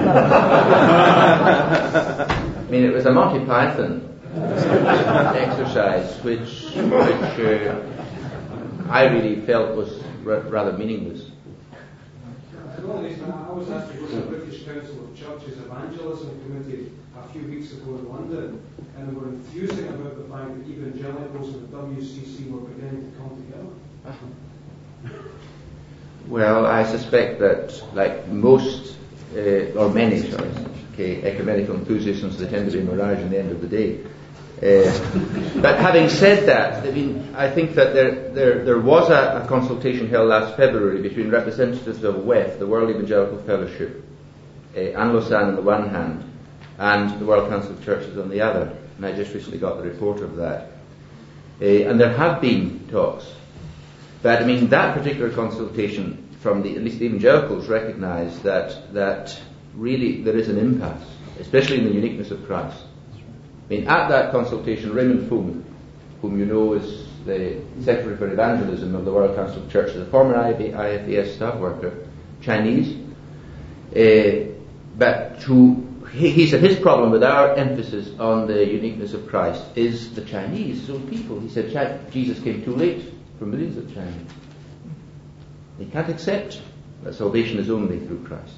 [SPEAKER 1] mean, it was a Monty Python exercise which, which uh, I really felt was r- rather meaningless.
[SPEAKER 4] I was asked to go to the British Council of Churches Evangelism Committee a few weeks ago in London, and they were enthusing about the fact that evangelicals and the W C C were beginning to come together.
[SPEAKER 1] Well, I suspect that, like most, uh, or many, sorry, okay, ecumenical enthusiasts, they tend to be a mirage in the end of the day. Uh, but having said that, I mean, I think that there there, there was a, a consultation held last February between representatives of W E F, the World Evangelical Fellowship, uh, and Lausanne on the one hand, and the World Council of Churches on the other. And I just recently got the report of that. Uh, and there have been talks. But I mean, that particular consultation, from the, at least the evangelicals, recognise that that really there is an impasse, especially in the uniqueness of Christ. I mean, at that consultation, Raymond Fung, whom you know is the Secretary for Evangelism of the World Council of Churches, a former I F E S staff worker, Chinese, uh, but who he, he said his problem with our emphasis on the uniqueness of Christ is the Chinese, so people. He said Jesus came too late for millions of Chinese. They can't accept that salvation is only through Christ.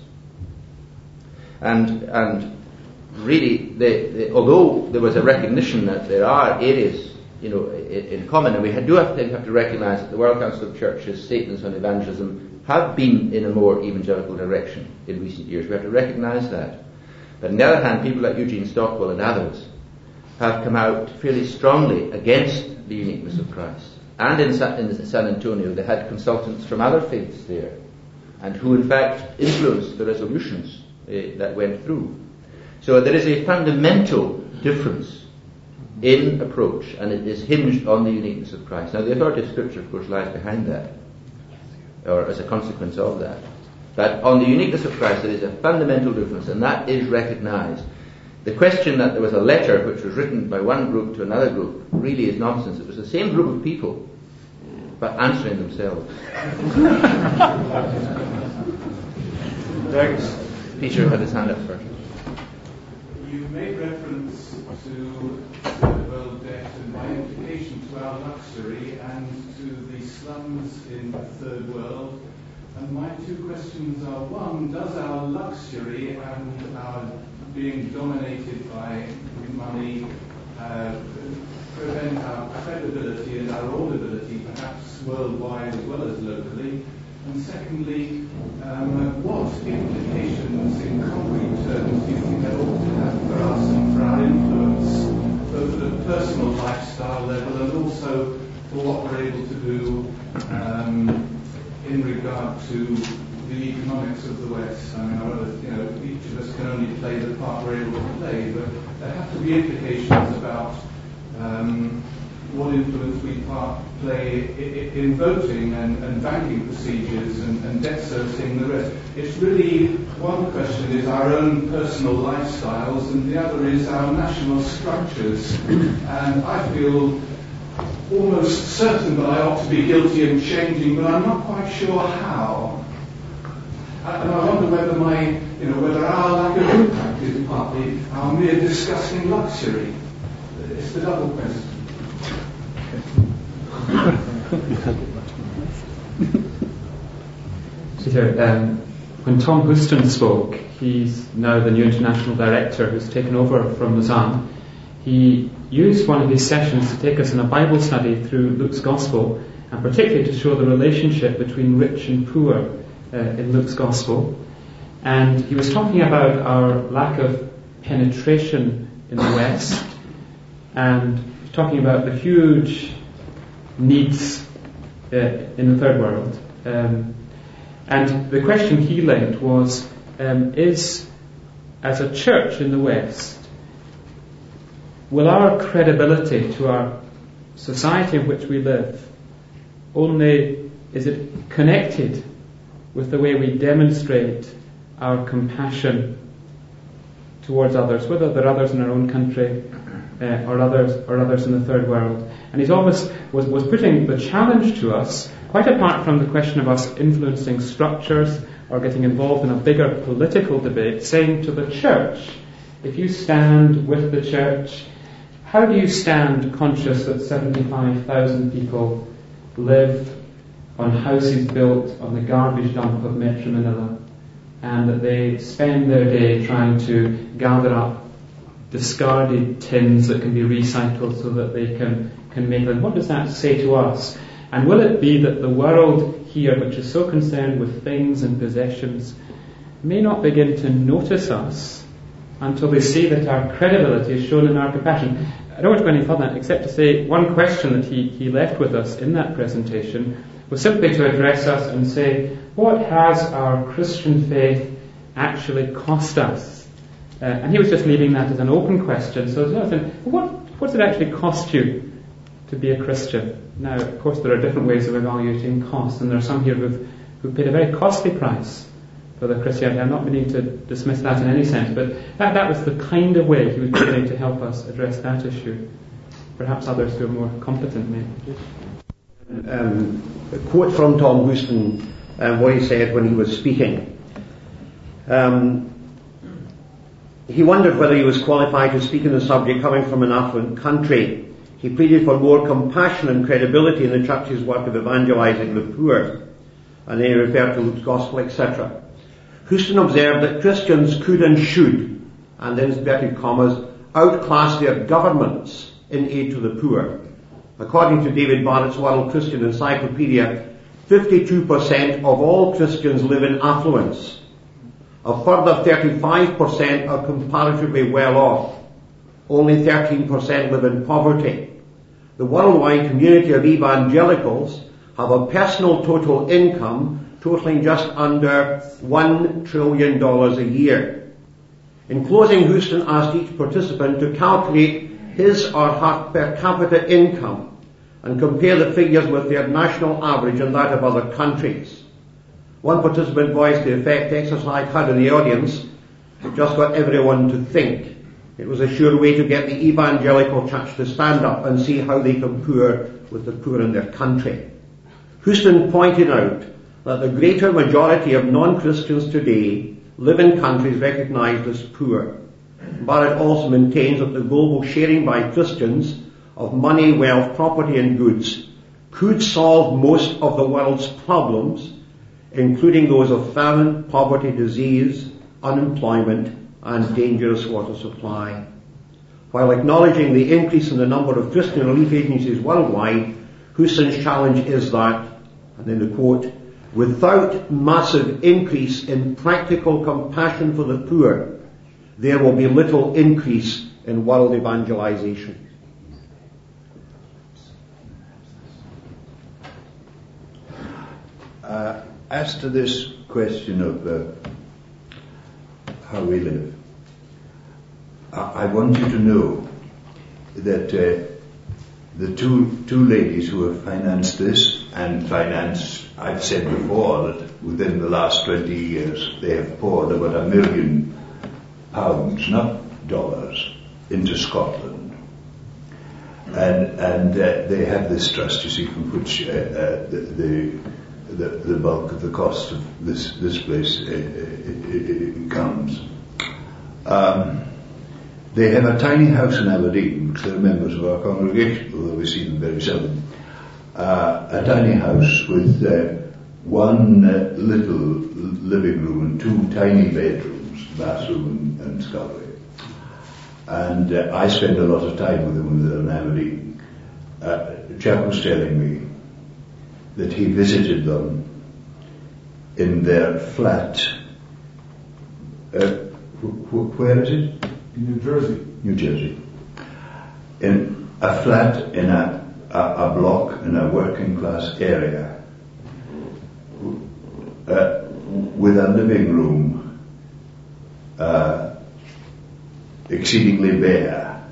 [SPEAKER 1] And and really, the, the, although there was a recognition that there are areas, you know, in, in common, and we do have to, have to recognise that the World Council of Churches' statements on evangelism have been in a more evangelical direction in recent years. We have to recognise that. But on the other hand, people like Eugene Stockwell and others have come out fairly strongly against the uniqueness of Christ. And in, Sa- in San Antonio, they had consultants from other faiths there, and who in fact influenced the resolutions uh, that went through. So there is a fundamental difference in approach, and it is hinged on the uniqueness of Christ. Now the authority of Scripture, of course, lies behind that, or as a consequence of that. But on the uniqueness of Christ, there is a fundamental difference, and that is recognised. The question that there was a letter which was written by one group to another group really is nonsense. It was the same group of people, but answering themselves. Peter had his hand up first.
[SPEAKER 9] You made reference to third world debt and by implication to our luxury and to the slums in the third world. And my two questions are, one, does our luxury and our being dominated by money uh, prevent our credibility and our audibility, perhaps worldwide as well as locally? And secondly, um, what implications in concrete terms do you think that ought to have for us and for our influence, both at a personal lifestyle level and also for what we're able to do um, in regard to the economics of the West? I mean, I know that, you know, each of us can only play the part we're able to play, but there have to be implications about um, what influence we part play in voting and, and banking procedures and, and debt servicing and the rest. It's really, one question is our own personal lifestyles and the other is our national structures. And I feel almost certain that I ought to be guilty of changing, but I'm not quite sure how. And I wonder whether my, you know, whether our lack of impact is partly our mere disgusting luxury. It's the double question.
[SPEAKER 3] Peter, um, when Tom Houston spoke, he's now the new international director who's taken over from Lausanne. He used one of his sessions to take us in a Bible study through Luke's Gospel, and particularly to show the relationship between rich and poor uh, in Luke's Gospel. And he was talking about our lack of penetration in the West, and talking about the huge needs uh, in the third world. Um, and the question he linked was, um, is, as a church in the West, will our credibility to our society in which we live only, is it connected with the way we demonstrate our compassion towards others, whether they're others in our own country uh, or others or others in the third world? And he's almost was, was putting the challenge to us, quite apart from the question of us influencing structures or getting involved in a bigger political debate, saying to the church, if you stand with the church, how do you stand conscious that seventy-five thousand people live on houses built on the garbage dump of Metro Manila, and that they spend their day trying to gather up discarded tins that can be recycled so that they can, can make them? What does that say to us? And will it be that the world here, which is so concerned with things and possessions, may not begin to notice us until they see that our credibility is shown in our compassion? I don't want to go any further, except to say one question that he, he left with us in that presentation was simply to address us and say, what has our Christian faith actually cost us? Uh, and he was just leaving that as an open question. So I was saying, what, what does it actually cost you to be a Christian? Now, of course, there are different ways of evaluating cost, and there are some here who've, who've paid a very costly price for their Christianity. I'm not meaning to dismiss that in any sense, but that, that was the kind of way he was beginning to help us address that issue. Perhaps others who are more competent maybe.
[SPEAKER 13] Um, a quote from Tom Houston, um, what he said when he was speaking. Um, he wondered whether he was qualified to speak on the subject coming from an affluent country. He pleaded for more compassion and credibility in the church's work of evangelizing the poor, and then he referred to Luke's gospel, et cetera. Houston observed that Christians could and should, and in inverted commas, outclass their governments in aid to the poor. According to David Barrett's World Christian Encyclopedia, fifty-two percent of all Christians live in affluence. A further thirty-five percent are comparatively well off. Only thirteen percent live in poverty. The worldwide community of evangelicals have a personal total income totaling just under one trillion dollars a year. In closing, Houston asked each participant to calculate his or her per capita income and compare the figures with their national average and that of other countries. One participant voiced the effect the exercise had in the audience. It just got everyone to think. It was a sure way to get the evangelical church to stand up and see how they compare with the poor in their country. Houston pointed out that the greater majority of non-Christians today live in countries recognized as poor. Barrett also maintains that the global sharing by Christians of money, wealth, property and goods could solve most of the world's problems, including those of famine, poverty, disease, unemployment and dangerous water supply. While acknowledging the increase in the number of Christian relief agencies worldwide, Houston's challenge is that, and then the quote, without massive increase in practical compassion for the poor, there will be little increase in world evangelization.
[SPEAKER 5] Uh, as to this question of uh, how we live, I, I want you to know that uh, the two two ladies who have financed this and financed, I've said before that within the last twenty years they have poured about a million pounds, not dollars, into Scotland. And and uh, they have this trust, you see, from which uh, uh, the, the The, the bulk of the cost of this this place uh, uh, comes. Um, they have a tiny house in Aberdeen, which they're members of our congregation, although we see them very seldom. Uh, a tiny house with uh, one uh, little living room and two tiny bedrooms, bathroom and, and scullery. And uh, I spend a lot of time with them when they're in Aberdeen. Uh, Chap was telling me that he visited them in their flat. Uh, wh- wh- where is it?
[SPEAKER 8] In New Jersey.
[SPEAKER 5] New Jersey, in a flat in a, a, a block in a working class area, uh, with a living room uh, exceedingly bare.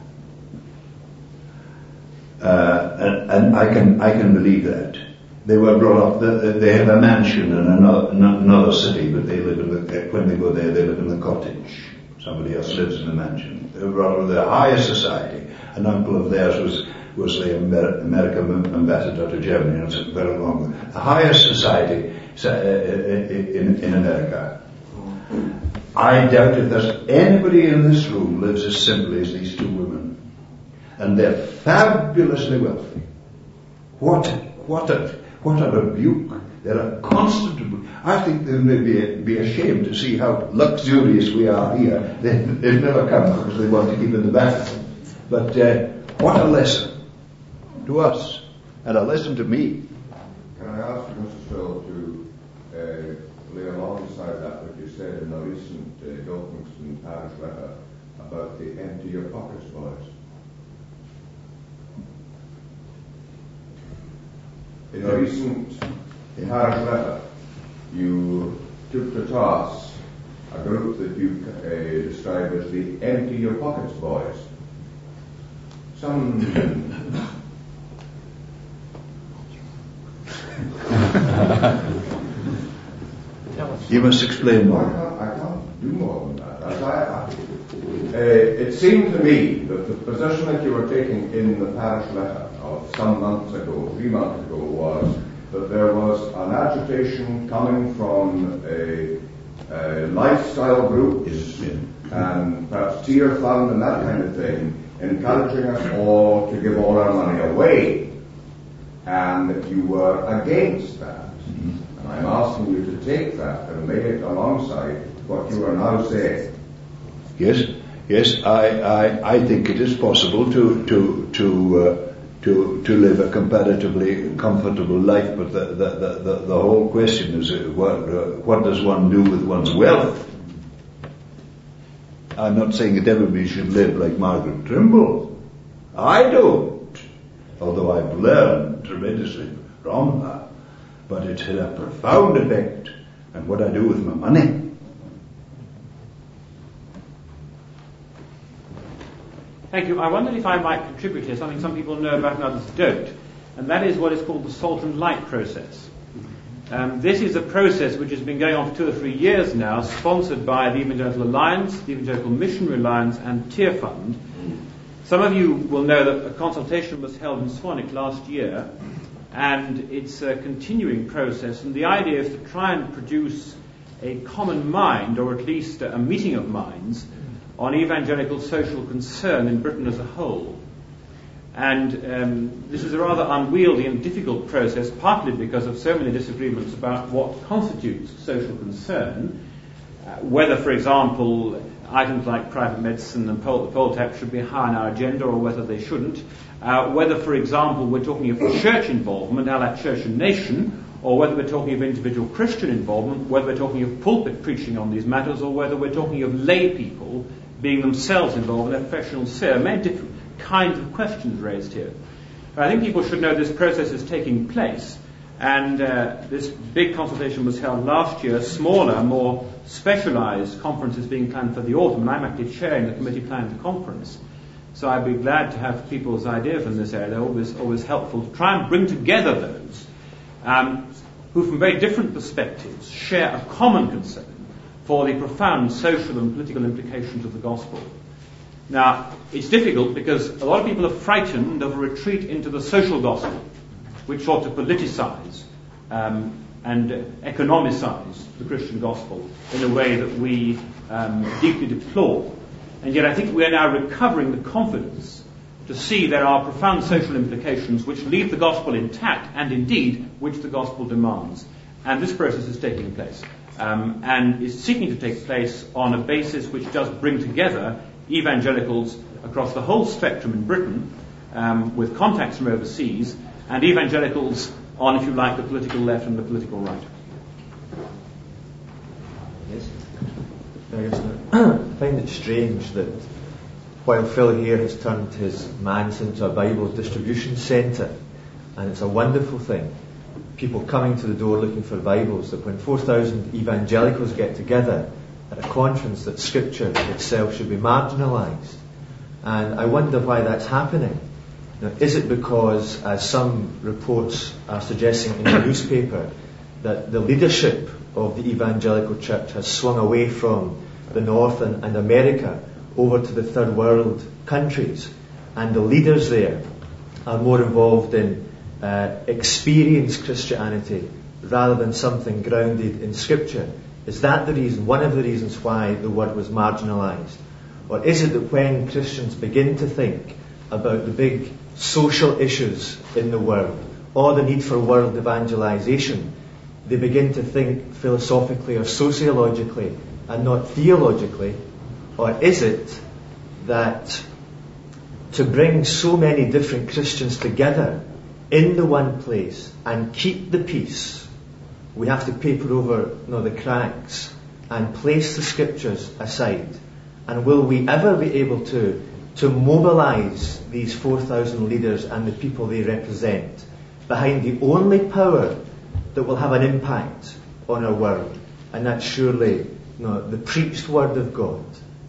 [SPEAKER 5] Uh, and, and I can I can believe that. They were brought up. They have a mansion in another, another city, but they live in the, when they go there, they live in the cottage. Somebody else lives in the mansion. They were brought up with the highest society. An uncle of theirs was was the Amer- American ambassador to Germany, and it's very long. The highest society in, in America. I doubt if there's anybody in this room lives as simply as these two women, and they're fabulously wealthy. What what a what a rebuke! They're a constant. I think they may be, be ashamed to see how luxurious we are here. They, they've never come because they want to keep in the back. But uh, what a lesson to us, and a lesson to me.
[SPEAKER 7] Can I ask you, Mister Still, to uh, lay alongside that what you said in the recent uh, Gilkingston parish letter about the empty your pockets boys? In a recent parish letter, you took to task a group that you uh, describe as the empty your pockets boys. Some
[SPEAKER 5] You must explain more.
[SPEAKER 7] I can't, I can't do more than that. As I, I, uh, it seemed to me that the position that you were taking in the parish letter of some months ago, three months ago, was that there was an agitation coming from a, a lifestyle groups and perhaps tier fund and that kind of thing, encouraging us all to give all our money away, and that you were against that. And I'm asking you to take that and lay it alongside what you are now saying.
[SPEAKER 5] Yes, yes, I, I, I think it is possible to to to uh, to to live a comparatively comfortable life, but the the, the, the, the whole question is uh, what uh, what does one do with one's wealth? I'm not saying that everybody should live like Margaret Trimble. I don't, although I've learned tremendously from her. But it had a profound effect on what I do with my money.
[SPEAKER 14] Thank you. I wondered if I might contribute here something some people know about and others don't, and that is what is called the salt and light process. Um, this is a process which has been going on for two or three years now, sponsored by the Evangelical Alliance, the Evangelical Missionary Alliance, and Tear Fund. Some of you will know that a consultation was held in Swanwick last year, and it's a continuing process, and the idea is to try and produce a common mind, or at least a meeting of minds, on evangelical social concern in Britain as a whole. And um, this is a rather unwieldy and difficult process, partly because of so many disagreements about what constitutes social concern, uh, whether, for example, items like private medicine and poll, the poll tax should be high on our agenda, or whether they shouldn't, uh, whether, for example, we're talking of church involvement, a la Church and Nation, or whether we're talking of individual Christian involvement, whether we're talking of pulpit preaching on these matters, or whether we're talking of lay people being themselves involved in their professional sphere. Many different kinds of questions raised here. I think people should know this process is taking place, and uh, this big consultation was held last year. Smaller, more specialized conferences being planned for the autumn, and I'm actually chairing the committee planning the conference. So I'd be glad to have people's ideas in this area. They're always, always helpful to try and bring together those um, who from very different perspectives share a common concern for the profound social and political implications of the gospel. Now, it's difficult because a lot of people are frightened of a retreat into the social gospel, which sought to politicize um, and economicize the Christian gospel in a way that we um, deeply deplore. And yet I think we are now recovering the confidence to see there are profound social implications which leave the gospel intact, and indeed which the gospel demands. And this process is taking place, um, and is seeking to take place on a basis which does bring together evangelicals across the whole spectrum in Britain, um, with contacts from overseas, and evangelicals on, if you like, the political left and the political right.
[SPEAKER 11] Yes. I find it strange that
[SPEAKER 15] while Phil here has turned his manse into a Bible distribution centre, and it's a wonderful thing. People coming to the door looking for Bibles, that when four thousand evangelicals get together at a conference, that Scripture itself should be marginalised. And I wonder why that's happening. Now, is it because, as some reports are suggesting in the newspaper, that the leadership of the evangelical church has swung away from the North and, and America over to the third world countries, and the leaders there are more involved in uh, experienced Christianity rather than something grounded in Scripture? Is that the reason, one of the reasons why the word was marginalised? Or is it that when Christians begin to think about the big social issues in the world, or the need for world evangelisation, they begin to think philosophically or sociologically and not theologically? Or is it that to bring so many different Christians together in the one place and keep the peace, we have to paper over you know, the cracks and place the Scriptures aside? And will we ever be able to to mobilise these four thousand leaders and the people they represent behind the only power that will have an impact on our world? And that's surely you know, the preached Word of God.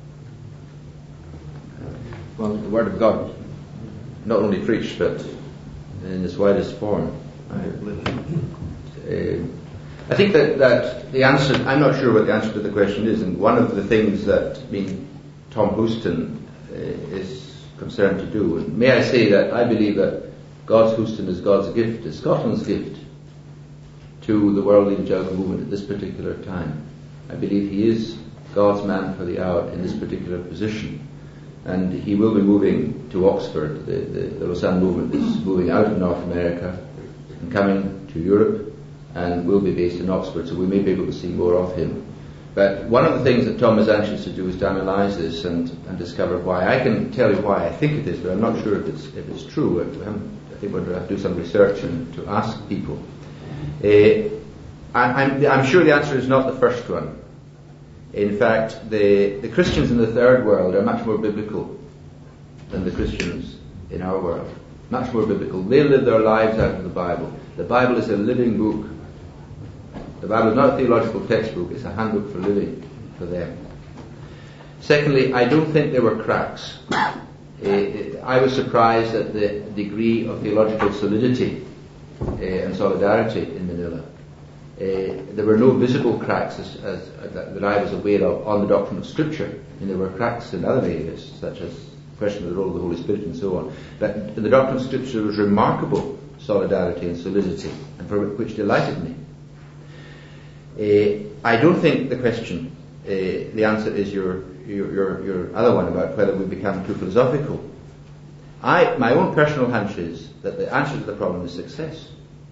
[SPEAKER 1] Well, the Word of God, not only preached, but in its widest form. I, uh, I think that, that the answer, I'm not sure what the answer to the question is, and one of the things that I mean, Tom Houston uh, is concerned to do, and may I say that I believe that God's Houston is God's gift, is Scotland's gift to the world evangelical movement at this particular time. I believe he is God's man for the hour in this particular position. And he will be moving to Oxford. The, the, the Lausanne movement is moving out of North America and coming to Europe, and will be based in Oxford, so we may be able to see more of him. But one of the things that Tom is anxious to do is to analyse this and, and discover why. I can tell you why I think it is, but I'm not sure if it's if it's true. I think we're going to have to do some research and to ask people. Uh, I'm, I'm sure the answer is not the first one. In fact, the, the Christians in the third world are much more biblical than the Christians in our world. Much more biblical. They live their lives out of the Bible. The Bible is a living book. The Bible is not a theological textbook, it's a handbook for living for them. Secondly, I don't think there were cracks. Uh, I was surprised at the degree of theological solidity uh, and solidarity in Manila. Uh, there were no visible cracks as, as, as, that I was aware of on the doctrine of Scripture. I mean, there were cracks in other areas, such as the question of the role of the Holy Spirit and so on. But in the doctrine of Scripture there was remarkable solidarity and solidity, and for which delighted me. Uh, I don't think the question, uh, the answer is your, your your your other one about whether we become too philosophical. I, my own personal hunch is that the answer to the problem is success.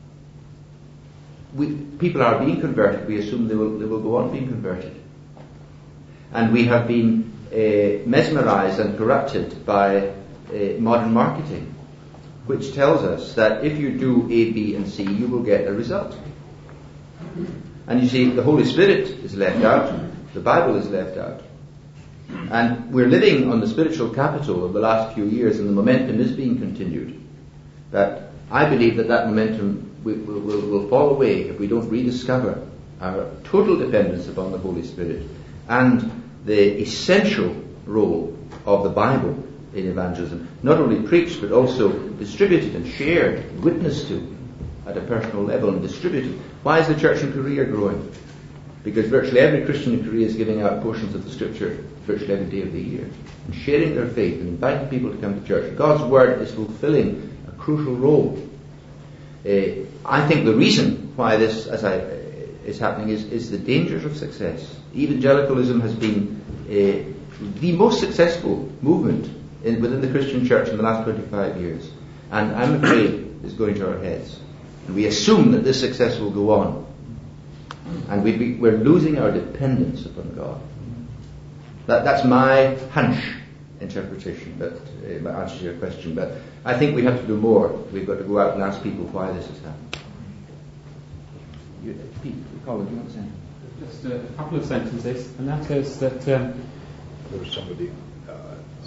[SPEAKER 1] We, people are being converted. We assume they will they will go on being converted, and we have been uh, mesmerised and corrupted by uh, modern marketing, which tells us that if you do A, B, and C, you will get a result. And you see, the Holy Spirit is left out, the Bible is left out. And we're living on the spiritual capital of the last few years, and the momentum is being continued. But I believe that that momentum will, will, will fall away if we don't rediscover our total dependence upon the Holy Spirit and the essential role of the Bible in evangelism, not only preached but also distributed and shared, and witnessed to at a personal level and distributed. Why is the church in Korea growing? Because virtually every Christian in Korea is giving out portions of the Scripture virtually every day of the year and sharing their faith and inviting people to come to church. God's Word is fulfilling a crucial role. Uh, I think the reason why this as I, uh, is happening is, is the dangers of success. Evangelicalism has been uh, the most successful movement in, within the Christian church in the last twenty-five years. And I'm afraid it's going to our heads. And we assume that this success will go on. And we be, we're losing our dependence upon God. That, that's my hunch interpretation, but uh, my answer to your question. But I think we have to do more. We've got to go out and ask people why this has happened. You, Pete, Colin, do you want to say?
[SPEAKER 3] Just a couple of sentences, and that is that um,
[SPEAKER 5] there was somebody uh,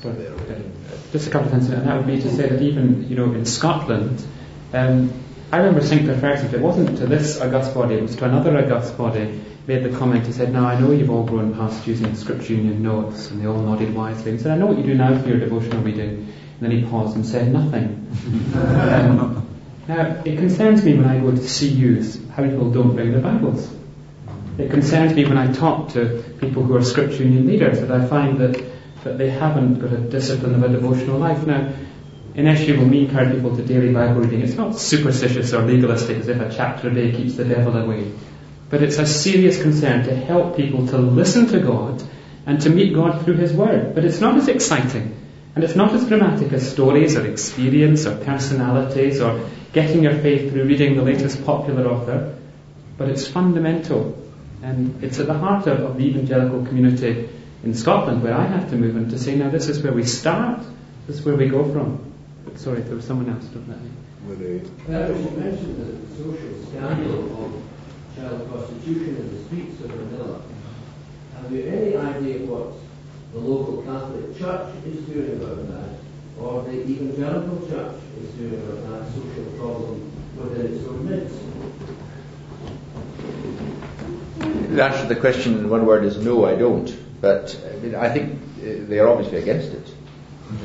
[SPEAKER 3] sorry, just a couple of things, and that would be to say that even, you know, in Scotland, um, I remember Saint Clare Ferguson, it wasn't to this august body, it was to another august body, made the comment, he said, now I know you've all grown past using Scripture Union notes, and they all nodded wisely. He said, I know what you do now for your devotional reading. And then he paused and said nothing. um, now, it concerns me when I go to see youth how people don't bring their Bibles. It concerns me when I talk to people who are Scripture Union leaders that I find that, that they haven't got a discipline of a devotional life. Now, in S U, when we encourage people to daily Bible reading, it's not superstitious or legalistic as if a chapter a day keeps the devil away. But it's a serious concern to help people to listen to God and to meet God through His Word. But it's not as exciting and it's not as dramatic as stories or experience or personalities or getting your faith through reading the latest popular author. But it's fundamental, and it's at the heart of, of the evangelical community in Scotland where I have to move in to say, now this is where we start, this is where we go from. But sorry, if there was someone else, don't let me.
[SPEAKER 11] Uh, you mentioned the social scandal of child prostitution in the streets of Manila. Have you any idea what the local Catholic Church is doing about that, or the evangelical Church is doing about that social problem within its own midst?
[SPEAKER 1] The answer to the question in one word is no, I don't. But I, mean, I think uh, they are obviously against it. Uh,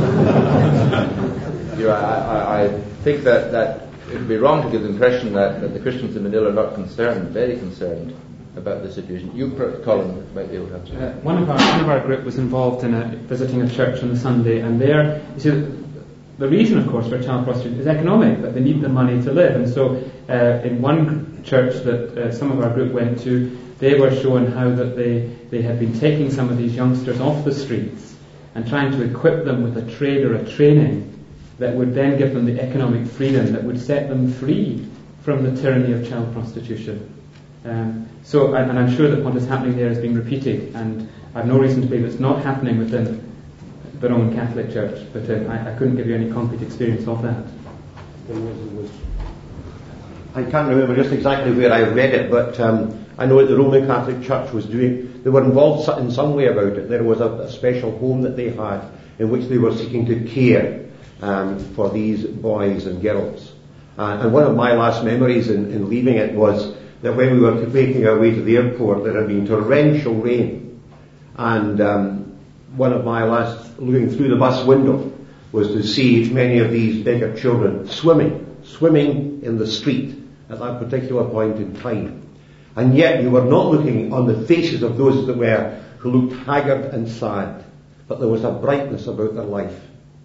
[SPEAKER 1] you know, I, I, I think that, that it would be wrong to give the impression that, that the Christians in Manila are not concerned, very concerned about the situation. You, Colin, might be able to answer.
[SPEAKER 3] Uh, one of our one of our group was involved in a, visiting a church on a Sunday, and there, you see, the reason, of course, for child prostitution is economic, that they need the money to live. And so, uh, in one church that uh, some of our group went to, they were shown how that they, they had been taking some of these youngsters off the streets and trying to equip them with a trade or a training that would then give them the economic freedom that would set them free from the tyranny of child prostitution. Um, so, and, and I'm sure that what is happening there is being repeated, and I have no reason to believe it's not happening within the Roman Catholic Church, but uh, I, I couldn't give you any concrete experience of that.
[SPEAKER 13] I can't remember just exactly where I read it, but um, I know that the Roman Catholic Church was doing, they were involved in some way about it. There was a, a special home that they had in which they were seeking to care um, for these boys and girls. Uh, and one of my last memories in, in leaving it was that when we were making our way to the airport, there had been torrential rain. And um, one of my last, looking through the bus window, was to see many of these bigger children swimming, swimming in the street at that particular point in time. And yet you were not looking on the faces of those that were, who looked haggard and sad, but there was a brightness about their life.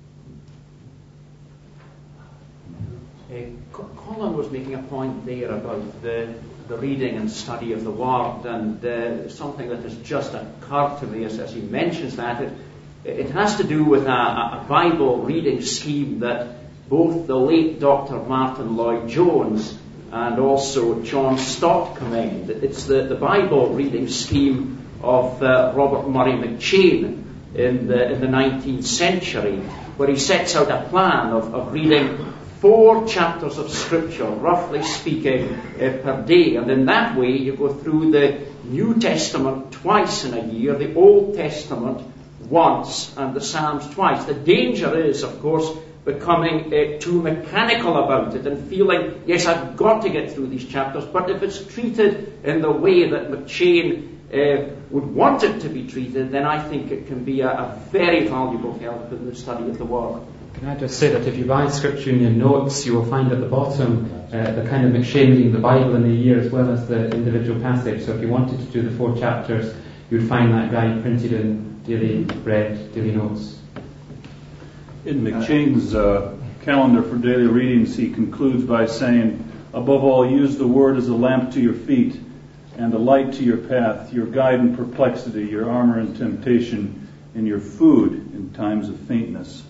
[SPEAKER 16] Uh, Colin was making a point there about the, the reading and study of the Word, and uh, something that has just occurred to me as, as he mentions that, it, it has to do with a, a Bible reading scheme that both the late Doctor Martin Lloyd-Jones and also John Stott commend. It's the, the Bible reading scheme of uh, Robert Murray McCheyne in the, in the nineteenth century, where he sets out a plan of, of reading four chapters of Scripture, roughly speaking, uh, per day. And in that way, you go through the New Testament twice in a year, the Old Testament once, and the Psalms twice. The danger is, of course, becoming uh, too mechanical about it and feeling, yes, I've got to get through these chapters, but if it's treated in the way that McCheyne uh, would want it to be treated, then I think it can be a, a very valuable help in the study of the Word.
[SPEAKER 3] Can I just say that if you buy Scripture Union notes, you will find at the bottom uh, the kind of McCheyne reading the Bible in a year as well as the individual passage. So if you wanted to do the four chapters, you'd find that guide printed in daily bread, daily notes.
[SPEAKER 17] In McCheyne's uh, calendar for daily readings, he concludes by saying, above all, use the Word as a lamp to your feet and a light to your path, your guide in perplexity, your armor in temptation, and your food in times of faintness.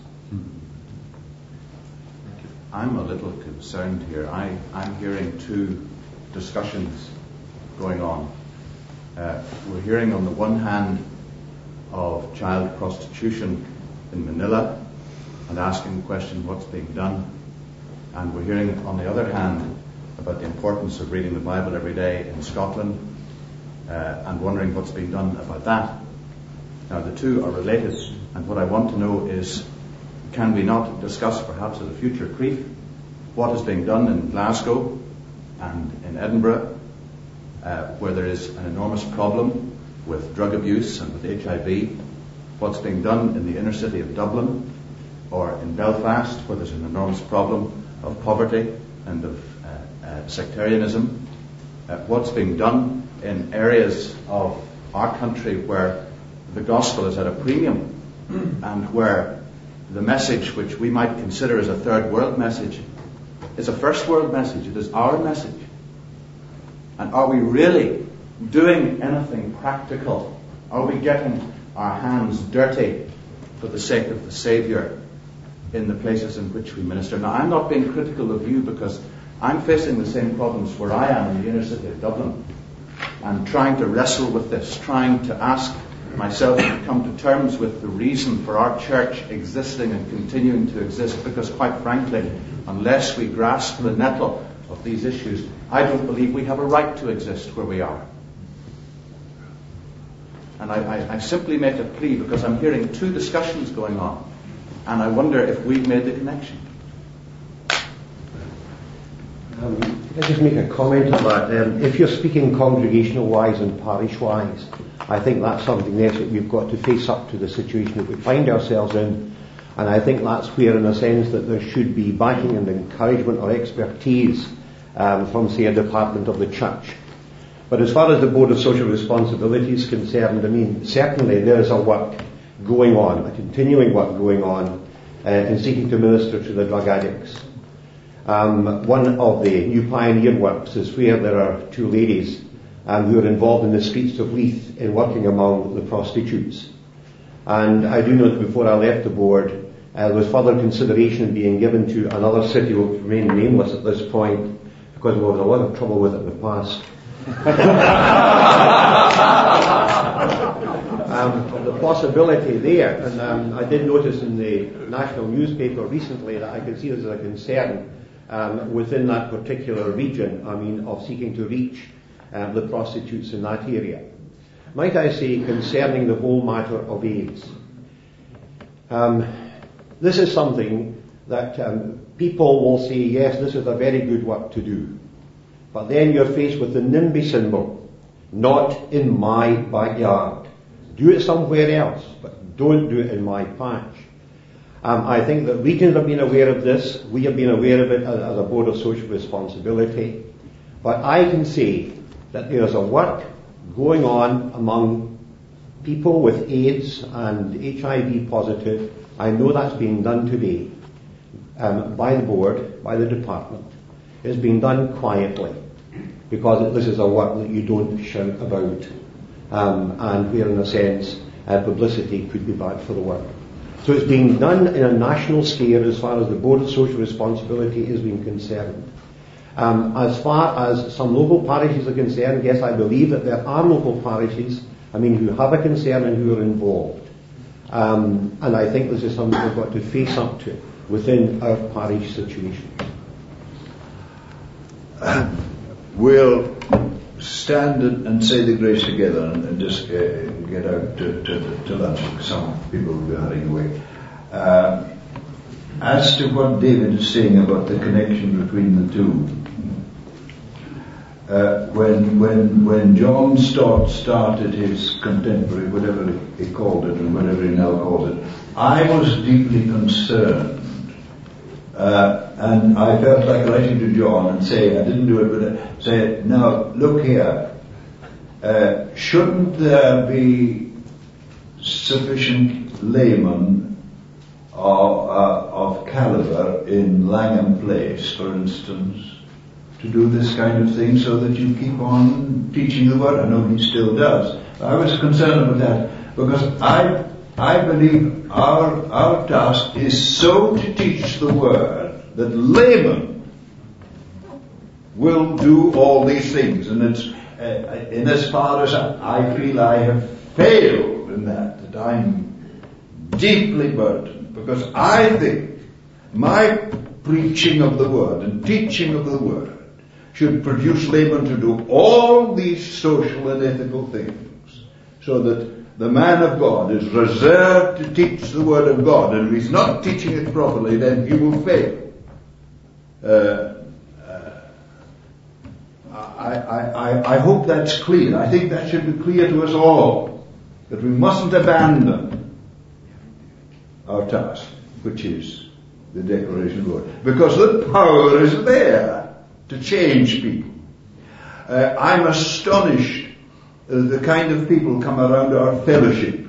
[SPEAKER 18] I'm a little concerned here. I, I'm hearing two discussions going on. Uh, we're hearing on the one hand of child prostitution in Manila, and asking the question, what's being done? And we're hearing, on the other hand, about the importance of reading the Bible every day in Scotland, uh, and wondering what's being done about that. Now, the two are related And what I want to know is, can we not discuss perhaps at a future C R I F what is being done in Glasgow and in Edinburgh, uh, where there is an enormous problem with drug abuse and with H I V, what's being done in the inner city of Dublin or in Belfast, where there's an enormous problem of poverty and of uh, uh, sectarianism, uh, what's being done in areas of our country where the gospel is at a premium and where the message which we might consider as a third world message is a first world message. It is our message. And are we really doing anything practical? Are we getting our hands dirty for the sake of the Saviour in the places in which we minister? Now, I'm not being critical of you, because I'm facing the same problems where I am in the inner city of Dublin. I'm trying to wrestle with this, trying to ask myself to come to terms with the reason for our church existing and continuing to exist, because quite frankly, unless we grasp the nettle of these issues, I don't believe we have a right to exist where we are. And I, I, I simply make a plea because I'm hearing two discussions going on, and I wonder if we've made the connection.
[SPEAKER 13] Um, can I just make a comment on that? Um, if you're speaking congregational-wise and parish-wise, I think that's something else that we've got to face up to the situation that we find ourselves in, and I think that's where, in a sense, that there should be backing and encouragement or expertise um, from, say, a department of the church. But as far as the Board of Social Responsibility is concerned, I mean, certainly there is a work going on, a continuing work going on uh, in seeking to minister to the drug addicts. Um, one of the new pioneer works is where there are two ladies um, who are involved in the streets of Leith in working among the prostitutes. And I do know that before I left the board, uh, there was further consideration being given to another city, which will remain nameless at this point, because there was a lot of trouble with it in the past. um, the possibility there, and um, I did notice in the national newspaper recently that I could see this as a concern um, within that particular region, I mean, of seeking to reach um, the prostitutes in that area. Might I say, concerning the whole matter of AIDS, um, this is something that um, people will say, yes, this is a very good work to do. But then you're faced with the NIMBY symbol, not in my backyard. Do it somewhere else, but don't do it in my patch. Um, I think that regions have been aware of this. We have been aware of it as, as a Board of Social Responsibility. But I can say that there is a work going on among people with AIDS and H I V positive. I know that's being done today um, by the board, by the department. It's being done quietly, because this is a work that you don't shout about, um, and where in a sense uh, publicity could be bad for the work. So it's being done in a national scale as far as the Board of Social Responsibility is being concerned. Um, as far as some local parishes are concerned, yes, I believe that there are local parishes, I mean, who have a concern and who are involved. Um, and I think this is something we've got to face up to within our parish situation.
[SPEAKER 5] We'll stand and say the grace together and, and just uh, get out to, to, to lunch. Some people will be hurrying away. Uh, as to what David is saying about the connection between the two, uh, when when when John Stott started his contemporary, whatever he called it and whatever he now calls it, I was deeply concerned. Uh, and I felt like writing to John and saying, I didn't do it, but I say, now, look here, uh, shouldn't there be sufficient laymen of, uh, of caliber in Langham Place, for instance, to do this kind of thing so that you keep on teaching the word? I know he still does. I was concerned about that because I I believe our our task is so to teach the word that laymen will do all these things, and it's uh, in as far as I feel I have failed in that, that I'm deeply burdened, because I think my preaching of the word and teaching of the word should produce laymen to do all these social and ethical things, so that the man of God is reserved to teach the Word of God, and if he's not teaching it properly, then he will fail. Uh, I, I, I hope that's clear. I think that should be clear to us all, that we mustn't abandon our task, which is the declaration of the Word, because the power is there to change people. Uh, I'm astonished at the kind of people come around our fellowship.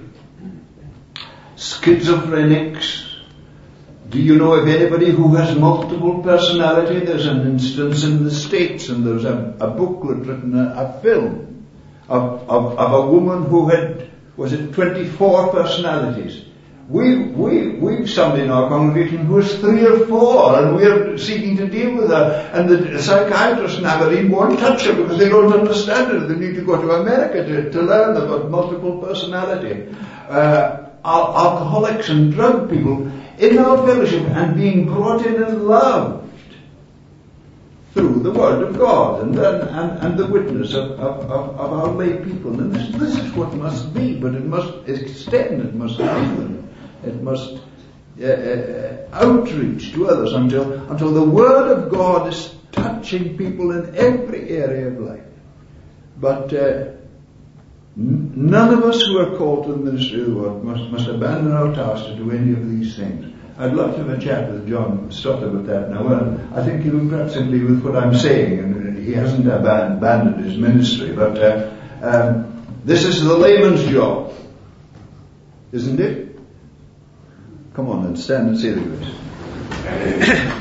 [SPEAKER 5] Schizophrenics. Do you know of anybody who has multiple personality? There's an instance in the States, and there's a, a booklet written, a, a film, of, of, of a woman who had, was it twenty-four personalities? We, we, we've somebody in our congregation who has three or four, and we're seeking to deal with her. And the psychiatrists in Aberdeen won't touch her because they don't understand it. They need to go to America to, to learn about multiple personality. Uh, al- alcoholics and drug people in our fellowship, and being brought in and loved through the Word of God and then, and, and the witness of, of, of, of our lay people. And this, this is what must be, but it must extend, it must deepen, it must uh, uh, outreach to others until, until the Word of God is touching people in every area of life. But uh, none of us who are called to the ministry of the Word must, must abandon our task to do any of these things. I'd love to have a chat with John Stott about that now, and I think he will perhaps agree with what I'm saying, and he hasn't aban- abandoned his ministry, but uh, um, this is the layman's job, isn't it? Come on then, stand and say the grace.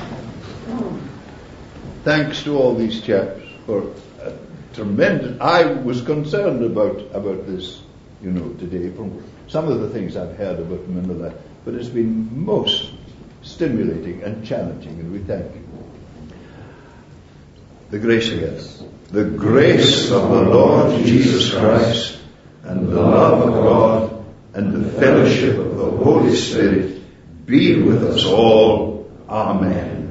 [SPEAKER 5] Thanks to all these chaps for a tremendous. I was concerned about about this, you know, today from some of the things I've heard about Manila, but it's been most stimulating and challenging, and we thank you. The grace of us, the grace of the Lord Jesus Christ, and the love of God, and the fellowship of the Holy Spirit be with us all. Amen.